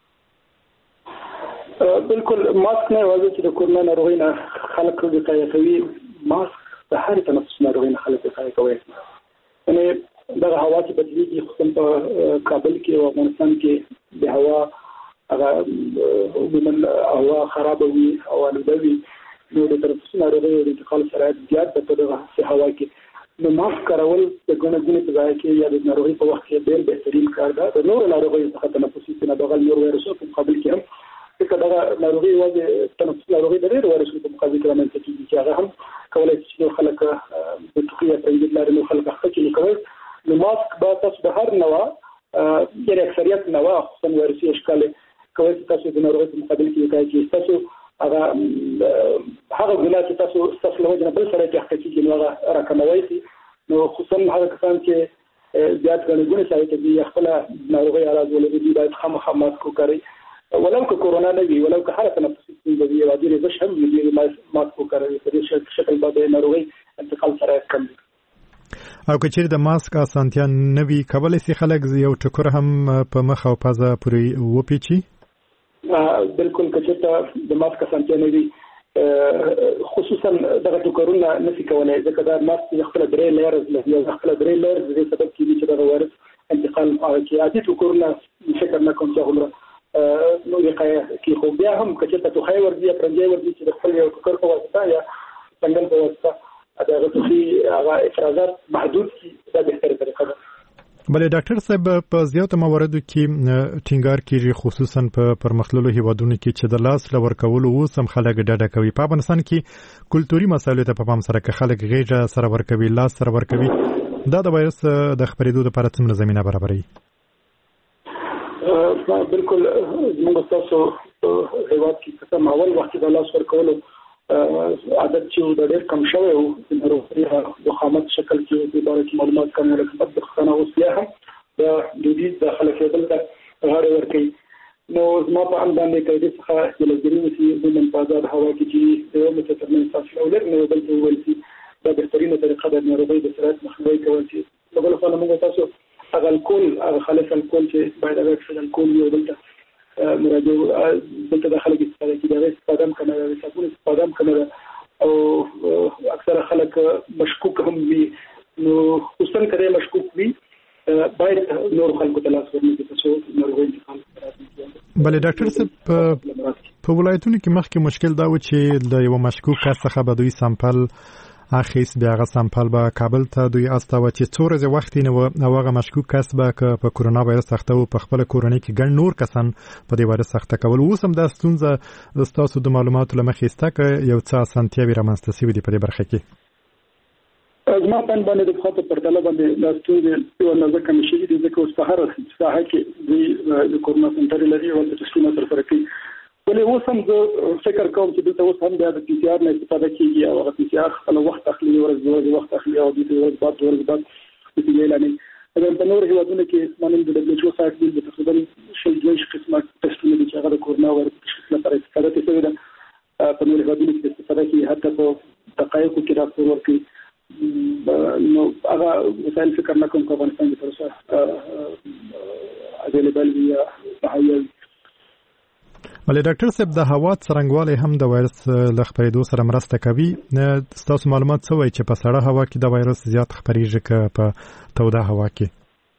بالکل ماسک نه وایي چې د کورونا ناروغۍ نه خلک وقایه کوي ماسک د هر تنفس ناروغۍ نه خلک وقایه کوي یعنی د هوا چې بدلیږي خصوصا په کابل کې او افغانستان کې د هوا هغه ومن هوا خراب وي او الودوي نو د تنفس ناروغۍ د انتقال سرعت زیات د دغه هوا کې نو ماسک کارول د ګڼګونې په ځای کې یا د ناروغۍ په وخت کې ډېر بهترین کار ده د نور ناروغیو څخه تنفسي نه بغل نور وایرسونو په مقابل کې هم دا ناروغي واځي تنفس ناروغي د ډېر وایرسونو په مقابل کې رامنځته کیږي چې هغه هم کولای شي چې خلک د توقیه پرېږدي لري نو خلک خپل کوي نو ماسک به تاسو به هر نوع یعنی اکثریت نوع خصوصا وایرسي اشکال کوي چې تاسو د ناروغي په مقابل کې کوي چې تاسو هغه هغه ګناه چې تاسو تاسو له وجه بل سره چې حقیقي کې نو هغه راکموي شي نو خصوصا هغه کسان چې زیات غنګونه ساتي چې خپل ناروغي علاج ولري باید خامخا ماسک وکړي ولو که کورونا نه وي ولو که حالت تنفسي ستونزه وي او د رزش هم وي ماسک وکړي په دې شکل باندې ناروغي انتقال سره کم او کچیر د ماسک اسانتیا نوي کولای شي خلک یو ټکر هم په مخ او پزه پورې وپیچي بالکل کچته د ماسک اسانتیا نوي خصوصا دغه ټکرونه نفي کولای ځکه دا ماسک خپل درې لیرز له یو خپل درې لیرز د سبب کیږي چې دغه وایرس انتقال کوي عادي ټکرونه فکر نه کوم چې عمره نو وقایه کې خو بیا هم کچته توخی ورځي پرنځي ورځي چې خپل یو ټکر په واسطه یا څنګه په واسطه دا غوښتي هغه افرازات محدود کی دا بهتره طریقه ده بلې ډاکټر صاحب په زیاتو مواردو کې ټینګار کیږي خصوصا په پرمختللو هیوادونو کې چې د لاس لور کولو اوس هم خلک ډډه کوي په افغانستان کې کلتوري مسایلو ته په پام سره کې خلک غیږه سره ورکوي لاس سره ورکوي دا د وایرس د خپرېدو لپاره څومره زمينه برابروي بالکل موږ تاسو هیواد کې څه ماول وخت د لاس ورکولو عادت چې د ډېر کم شوی او د ناروغي د خامت شکل کې د باره کې معلومات کم ولکه په خانه اوس بیا هم د دوی د خلک بل د غاړه ورکي نو زما په ان باندې کې د څخه د لګري چې د منفاذات هوا کې چې د یو متترمن تاسو ولر نو بل څه ولسي د بهترینه طریقه د ناروغي د سرعت مخنیوي کول چې په بل خانه موږ تاسو هغه الکول هغه خالص الکول چې باید هغه څه الکول یو بل مراجعه دلته داخله کې استفاده کیږي د استفاده کنه د صابون استفاده کنه او اکثر خلک مشکوک هم وي نو خصوصا کله مشکوک وي باید نور خلکو ته لاس ورنکړي تاسو ناروغي انتقال بلې ډاکټر صاحب په ولایتونو کې مخکې مشکل دا و چې د یو مشکوک کس څخه به دوی سامپل اخیس بیا غا سامپل به کابل ته دوی استاوه چې څو ورځې وخت نه و هغه مشکوک کس به په کورونا وایرس سخته او په خپل کورنۍ کې ګڼ نور کسان په دې وایرس سخته کول اوس هم د ستونزه د تاسو د معلوماتو لمخې ستا ک یو څه اسانتیاوي رامنځته شوې دي په دې برخه کې زما په باندې د خاطر پر تله باندې د ستونزې یو نظر کم شي د ځکه اوس په هر ساحه کې د کورونا سنټر لري او د تشخیص تر سره کوي ولې اوس هم زه فکر کوم چې دلته اوس هم د پی سي آر نه استفاده کیږي او هغه پی سي آر خپل وخت اخلي ورځ ورځ وخت اخلي او د دې ورځ بعد ورځ بعد د دې اعلان اگر په نور هیوادونو کې مانند د دبليو ایچ او سایت د تقریبا شل دوه قسمه ټیسټونه دي چې هغه د کورونا وایرس لپاره استفاده کوي دا په نور هیوادونو کې استفاده کوي حتی په دقایقو کې راپور ورکوي نو هغه مثال فکر نه کوم په افغانستان کې تر اوسه اویلیبل وي صحیح. ولې ډاکټر صاحب د هوا څرنګوالی هم د وایرس له خپرېدو سره مرسته کوي. ستاسو معلومات څه وایي چې په سړه هوا کې د وایرس زیات خپرېږي که په توده هوا کې؟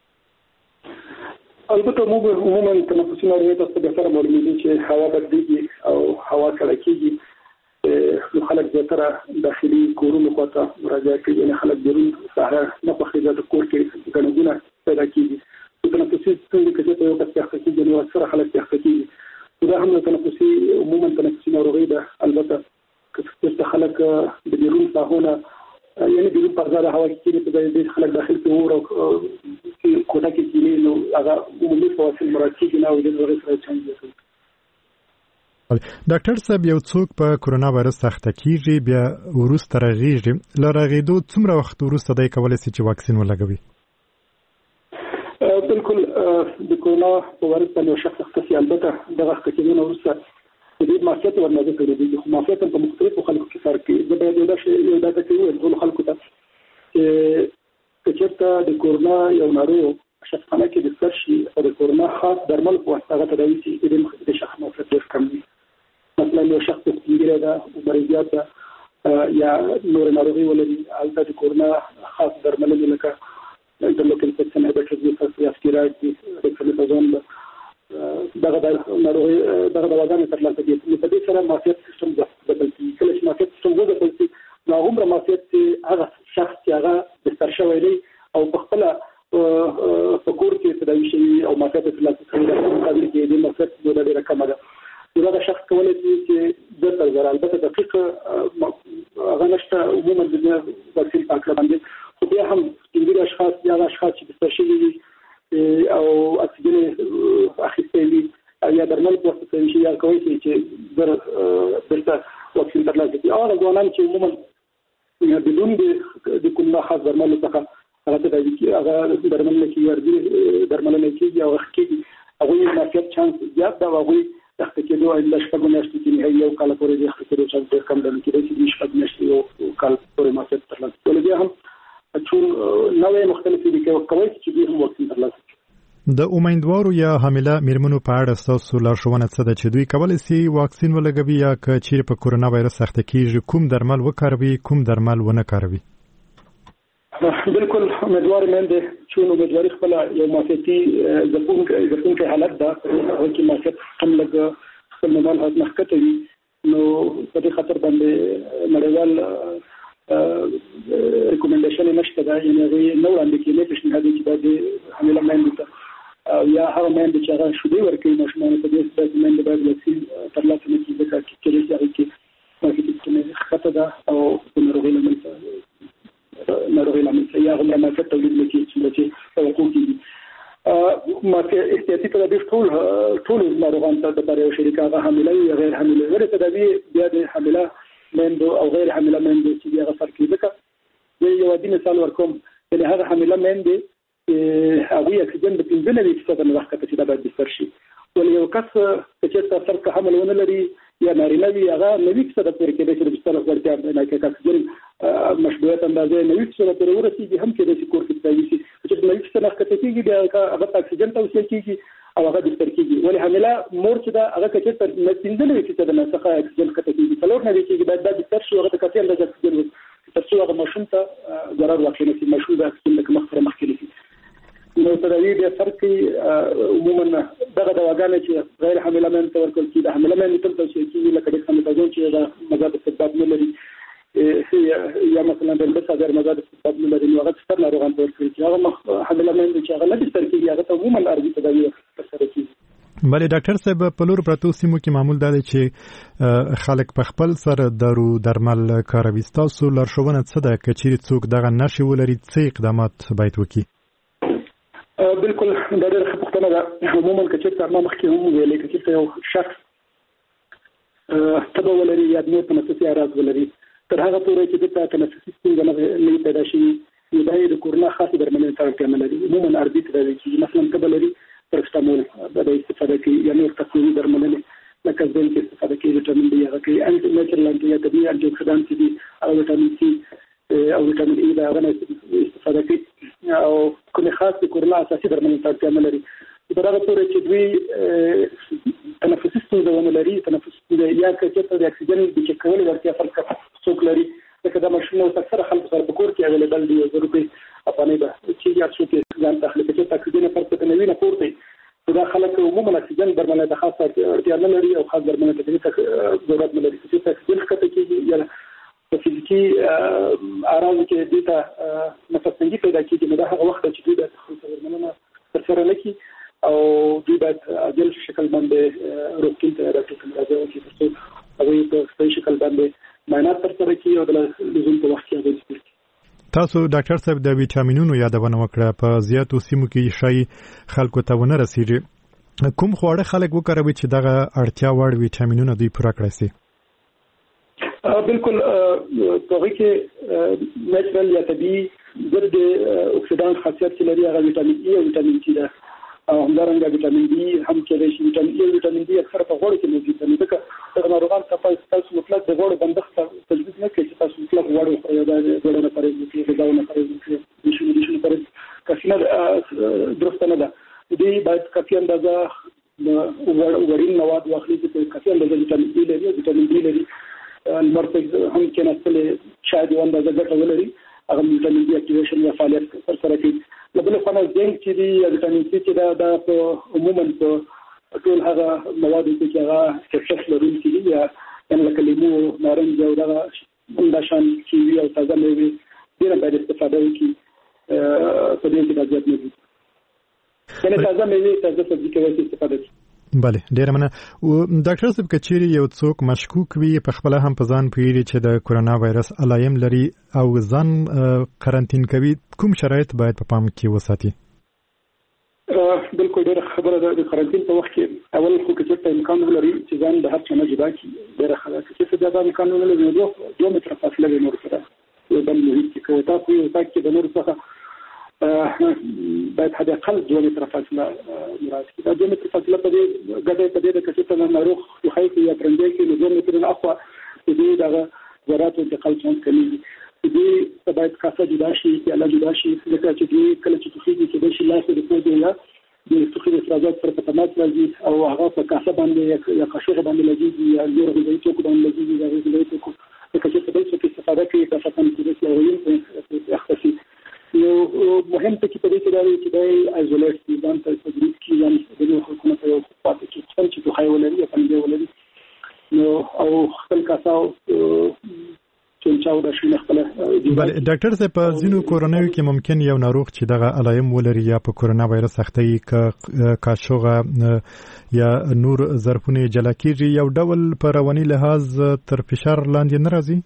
البته موږ عموما تنفسي ناروغۍ ته په بهتره معلومېږي چې هوا بدلېږي او هوا سړه کېږي نو خلک زیاتره داخلي کورونو خواته مراجعه کوي یعنې خلک بیرون سهار نه خوښېږي د کور کې ګڼه ګوڼه پیدا کېږي په تنفسي ستونزې کې چې په یو کس کې اخته کېږي نو اکثره خلک کې اخته کېږي دا هم د تنفسي عموما تنفسي ناروغۍ ده. البته که چېرته خلک د بیرون ساحونه یعنې بیرون په ځای د هوا کې کېني په ځای د خلک داخل کې اور او کوټه کې کېني نو هغه عمومي فواصل مراعات کېږي نه او د هغې سره چانس زیاتوي. ډاکټر صاحب یو څوک په کورونا وایرس اخته کیږي بیا وروسته رغېږي له رغېدو څومره وخت وروسته دی کولی شي چې واکسین ولګوي؟ بالکل د کورونا په وایرس باندې یو شخص اخته شي البته دغه اخته کېدو نه وروسته د دې معافیت ورنه تولیدېږي خو معافیت په مختلفو خلکو کې فرق کوي. زه باید یو داسې یو دا ټکي ووایم ټولو خلکو ته چې که چېرته د کورونا یو ناروغ شخصخانه کې بستر شي او د کورونا خاص درمل په واسطه هغه تداوي شي د دې د شخص معافیت ډېر کم وي. مثلا یو شخص سپینګیری ده مریضیات ده یا نور ناروغي ولري هلته د کورونا خاص درملنې لکه د لوکل انفیکشن هیپاټایټس بي اسپیراید دي ډیکساميثازون دغه د ناروغي دغه دواګانې ترلاسه کېږي. په دې سره معافیت سیستم بدل کېږي. کله چې معافیت سیستم وبدل شي نو هغومره معافیت چې هغه شخص چې هغه بستر شوی دی او په خپله په کور کې تداوي شوي او معافیت یې ترلاسه کړی ده په مقابل کې د معافیت موده ډېره کمه ده. یو دا شخص کولی شي چې زر تر زر البته دقیق هغه نشته عموما د واکسین په هکله باندې خو بیا هم سپینګیري اشخاص یا هغه اشخاص چې بستر شوي وي او اکسیجن یې اخیستی وي یا درمل په واسطه کولی شي یا کولی شي چې زر بېرته واکسین ترلاسه کړي. هغه ځوانان چې عموما بدون د کورونا خاص درملو څخه هغه تداوي کېږي هغه درملنه کېږي عرضي درملنه کېږي او ښه کېږي هغوی معافیت چانس زیات ده او هغوی اخته کېدو اله شپږ میاشتې کې نهایي یو کال پورې د اخته کېدو چانس ډېر کم دی کېدای شي دوی شپږ میاشتې یو کال پورې معافیت ترلاسه کړي. ولې بیا هم چون نوې مختلفې دي کولی شي چې دوی هم واکسین ترلاسه کړي. د امیندوارو یا حامله میرمنو په اړه ستاسو لارښوونه څه ده چې دوی کولی شي واکسین ولګوي یا که چیرې په کورونا وایرس اخته کېږي کوم درمل وکاروي کوم درمل ونه کاروي؟ بالکل امیدوار میندې چون امیدواري خپله یو معافیتي ځپونکی حالت ده هغه کې معافیت هم لږ خپل نورمال حالت نه ښکته وي نو په دې خاطر باندې نړیوال ریکومنډیشن یې نشته ده یعنې هغوی نه وړاندې کېدی پیشنهاد چې دا د حامله میندو ته یا هغه میندې چې هغه شیدې ورکوي ماشومانو ته داسې داسې میندې باید واکسین ترلاسه نه کړي ځکه کېدای شي هغې کې معافیتي سیستم یې ښکته ده او د ناروغۍ له منځه ناروغي لامل څه یا هم معافیت تولید نه کېږي چې توقع کېږي. معافیت احتیاطي تدابیر ټول ټول ناروغان ته دپاره یو شریک هغه حامله وي یا غیر حامله وي. ولې تدابیر بیا د حامله میندو او غیر حامله میندو چې بیا هغه فرق کوي ځکه زه یو عادي مثال ورکوم یعنې هغه حامله میندې هغوی اکسیجن د پنځه نوي فیصده نه راښکته چې دا باید بستر شي. ولې یو کس که چېرته سر که حمل ونه لري یا نارینه وي هغه نوي فیصده پورې کېدای شي د بستر وړتیا پیدا کړي. که اکسیجن مشبوعیت اندازې نوي فیصده پورې ورسېږي هم کېدای شي کور کې تداوي شي. که چېرته نوي فیصده ښکته کېږي بیا هغه ته اکسیجن توصیه کېږي او هغه بستر کېږي. ولې حامله مور چې ده هغه که چېرته پنځه نوي فیصده نه څخه اکسیجن ښکته کېږي څلور نوي کېږي باید دا بستر شي هغه ته کافي اندازه اکسیجن تر څو هغه ماشوم ته ضرر واقع نه شي ماشوم د اکسیجن له کمښت سره مخ کېدای شي. نو تداوی بیا فرق کوي عموما دغه دواګانې چې غیر حامله میندو ته ورکول کېږي د حامله میندو ته توصیه کېږي لکه ډیکساميثازون چې د مضاد استبداد نه لري یا مثلا د بساجر مضاد استبداد نه لري نو هغه ستر ناروغان ته ورکول کېږي. هغه حامله میندو چې هغه نه بستر کېږي هغه ته عموما عرضي تداوی ترسره کېږي. بله ډاکټر صاحب په لور پرتو سیمو کې معمول دا دی چې خلک په خپل سره دارو درمل کاروي. تاسو لارښوونه څه ده که چیرې څوک دغه نښې ولري څه اقدامات باید وکړي؟ بالکل دا ډېره ښه پوښتنه ده. عموما که چېرته ما مخکې هم ویلې که چېرته یو شخص تبه ولري یا نور تنفسي اعراض ولري تر هغه پورې چې دته تنفسي ستونزه نه پیدا شي نو دا د کورونا خاصه درملنې ته اړتیا نه لري. عموما عربي تداوي کېږي، مثلا تبه لري پرستامول دا د استفاده کوي یا نور تقویوي درملنې لکه ځین کې استفاده کوي، ویټامین ډي هغه کوي، انټي نیچرل انټي یا طبیعي انټي اوکسیډانټ دي او ویټامین سي او ویټامین ای دا هغه استفاده کوي او کومه خاصه کورونا اساسي درملنې ته اړتیا نه لري. دا هغه پورې چې دوی تنفسي ستونزه ونه لري، تنفس یا که چېرته د اکسیجن د چک کولو وړتیا فرق څوک لري لکه دا ماشینونه اوس اکثره خلکو سره په کور کې اویلیبل دي، یو زر روپۍ افغانۍ به چې یا څوک یې ځان ته اخلي که چېرته اکسیجن فرق ته نه وي نه پورته دا خلک عموما اکسیجن درملنې ته خاصه اړتیا نه لري او خاص درملنې ته ضرورت نه لري. که چېرته اکسیجن ښکته کېږي یا په فزیکي اعراضو کې دوی ته نفس تنګي پیدا کېږي نو دا هغه وخت چې دوی باید خپله درملنه ترسره نه کړي او دوی باید عاجل شکل باندې روغتون ته ډاکټر ته مراجعه وکړي تر څو هغوی په صحیح شکل باندې معاینات ترسره کړي او د لزوم په وخت کې هغوی ترسره کړي. تاسو ډاکټر صاحب د ویټامینونو یادونه وکړه، په زیاتو سیمو کې شایي خلکو ته ونه رسیږي. کوم خواړه خلک وکاروي چې دغه اړتیا وړ ویټامینونه دوی پوره کړی سي؟ بالکل په هغې کې نیچرل یا طبیعي ضد اکسیډانټ خاصیت چې لري هغه ویټامین ای او ویټامین سی ده او همدارنګه ویټامین ډي هم کېدای شي. ویټامین ای او ویټامین ډي اکثره په غوړو کې موجود دي، ځکه دغه ناروغان ته تاسو مطلق د غوړو بندښت تجویز نه کوي چې تاسو مطلق غوړ وخورئ یا د غوړو نه پرهیز وکړئ، غذاو نه پرهیز وکړئ، د شنو د شنو پرهیز کافي نه درسته نه ده. دوی باید کافي اندازه وړین مواد واخلي چې کافي اندازه ویټامین ای لري، ویټامین ډي لري، لمر ته هم کېناستلې شاید یو اندازه ګټه ولري، هغه ویټامین ډي اکټیویشن یا فعالیت ترسره کوي. له بلې خوا نه زینک چې دي یا ویټامین سی چې دا دا په عموما په ټول هغه موادو کې چې هغه کیفیت لرونکي دي یا لکه لیمو، نارنج او دغه همداشان کیوي او تازه مېوې ډېره باید استفاده وکړي. په دې کې دا زیات نه دي، یعنې تازه مېوې تازه سبزي کولی شي استفاده کړي. بله ډیره مننه. ډاکټر صاحب که چیرې یو څوک مشکوک وي په خپله هم په ځان پوهېږي چې د کورونا وایرس علایم لري او ځان قرنطین کوي، کوم شرایط باید په پام کې وساتي؟ بالکل ډېره خبره ده. د قرنطین په وخت کې اول خو که چېرته امکان ولري چې ځان د هر چا نه جدا کړي ډېره ښه ده. که چېرته بیا دا امکان ونه لري نو دوه متره فاصله وي نورو سره یو بل محیط کې که اتاق وي اتاق کې د نورو څخه باید حد اقل دوه متره فاصله مراعات کړي. دا دوه متره فاصله په دې ګټه په دې ده که چېرته ناروغ ټوخی کوي یا پرنډی کوي نو دوه متره نه اخوا د دې دغه ذراتو انتقال چانس کمیږي. د دې ته باید کاسه جدا شي، پیاله جدا شي، ځکه چې دوی کله چې ټوخېږي کېدای شي لاس د پوزې یا د ټوخي د افرازات سره په تماس راځي او هغه په کاسه باندې یا قاشوغه باندې لګېږي یا نور غذایي توکو باندې لګېږي یا غذایي توکو لکه چې په دې څه کې استفاده کوي کاسه باندې کېدای شي هغوی اخته یو مهم ټکي په دې کې دا دی چې دی ایزولیټ دي، ځان ته تجرید کړي، ځان د نورو خلکو نه په یو پاتې کړي څنګه چې ټوخی ولري یا پرنډی ولري نو او خپل کاسه بله ډاکټر صاحب په ځینو کوروناوي کې ممکن یو ناروغ چې دغه علایم ولري یا په کورونا وایرس اخته وي که کاشوغه یا نور ظرفونه جلا کېږي یو ډول په رواني لحاظ تر فشار لاندې نه راځي؟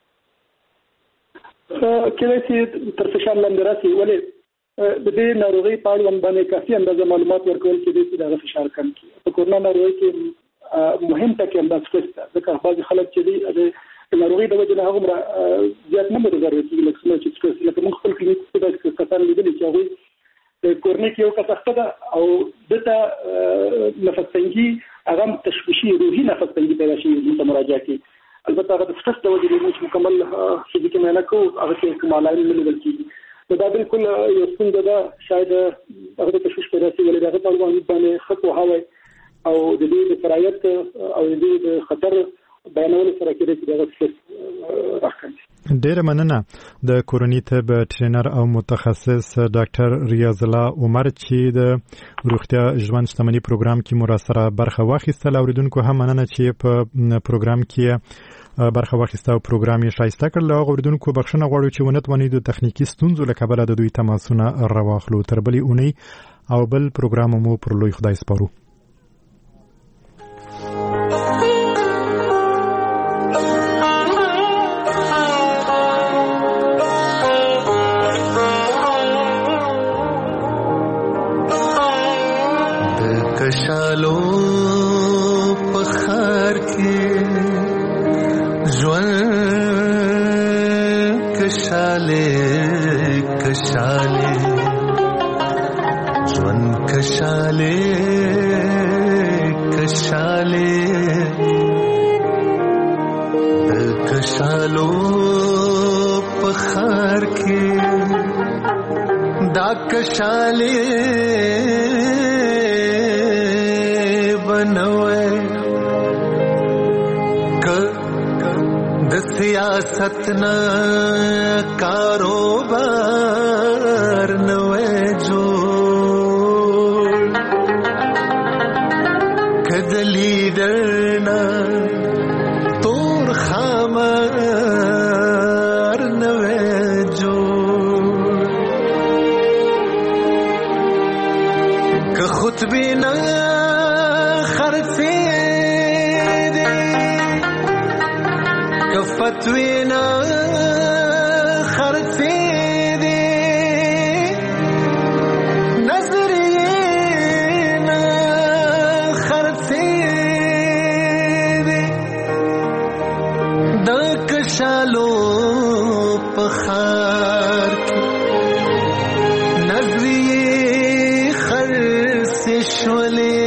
کله چې تر فشار لاندې راسي ولې د دې ناروغۍ په اړه باندې کافي اندازه معلومات ورکول کېدای شي دغه فشار کم کړي. په کورونا ناروغۍ کې مهم ټکی همدا سټرس ده، ځکه بعضې خلک چې دي د ناروغۍ د وجې نه هغومره زیات نه متضرر کېږي لکه څومره چې سټرس. لکه موږ خپل کلینیک کې داسې کسان لیدلي چې هغوی د کورنۍ کې یو کس اخته ده او ده ته نفس تنګي هغه هم تشویشي روحي نفس تنګي پیدا شوي موږ ته مراجعه کوي. البته هغه د سټرس د وجې موږ مکمل فزیکي معاینه کوو، هغه کې کوم علایل نه لیدل کېږي. نو دا بالکل یو ستونزه ده، شاید هغه د تشویش پیدا شي ولې د هغه په اړه باندې ښه پوهه وی او د دې د سرایت او د دې د خطر بیانولو سره کېدای شي دغه څه راښکاري. ډېره مننه. د کورني طب ټرینر او متخصص ډاکټر ریاض الله عمر چې د روغتیا ژوند شتمني پروګرام کې مو راسره برخه واخیستله. اوریدونکو هم مننه چې په پروګرام کې برخه واخیسته او پروګرام یې ښایسته کړ. له هغو اوریدونکو بخښنه غواړو چې ونه توانېدو د تخنیکي ستونزو له کبله د دوی تماسونه راواخلو. تر بلې اونۍ او بل پروګرام مو پر لوی خدای سپارو. کشالو پخار کې ژوند کشاله کشاله ژوند کشاله کشاله د کشالو پخار کې دا کشاله بنوي ک د سیاست نه کاروبار نوې جوړ کد لیډر نه تور خامار نوې جوړ ک خطبه نه فتوینا خرڅې دي نظرینا خرڅې دي د کشالو پخار نظریه خرڅې شولې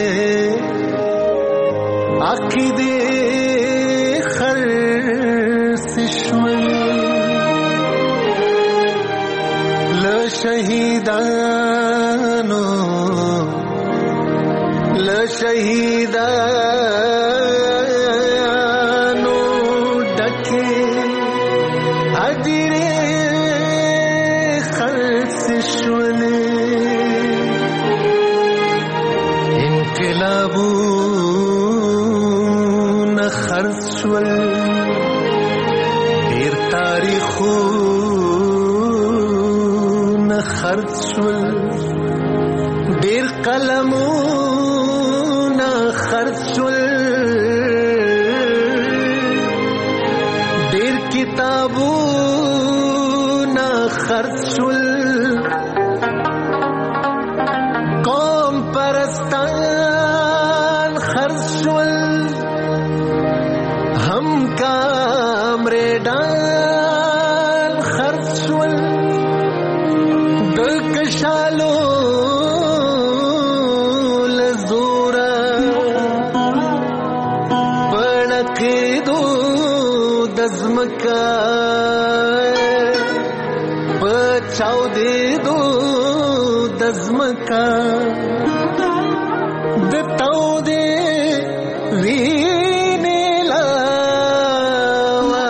عقیده شهیدانو لشهیدانو ډکه اجرې خلص شولې انقلابونه خرڅ شول ډېر تاریخو خرڅ شول ډېر قلمونه خرڅ شول ډېر کتابونه خرڅ شول قوم پرستان خرڅ شول هم کامریډان خرڅ شول کشالو لزورا پړکې دو دزمکا پچاو دې دو دزمکا دتاو دې وینې لاوا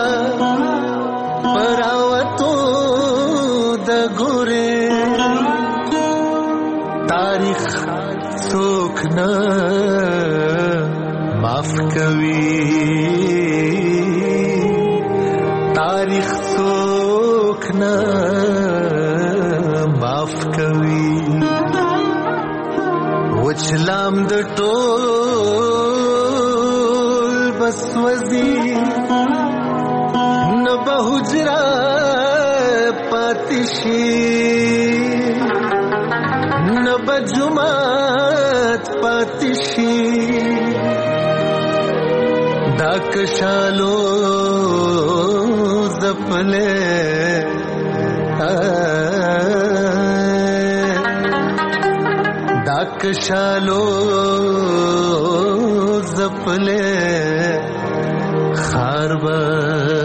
پراوتو د ګورې تاریخ څوک نه معاف کوي تاریخ څوک نه معاف کوي وچلام د ټول بس وزي نه به حجرا پاتشي بجمات پاتشي دا کشالو زپلے دا کشالو زپلے خاربا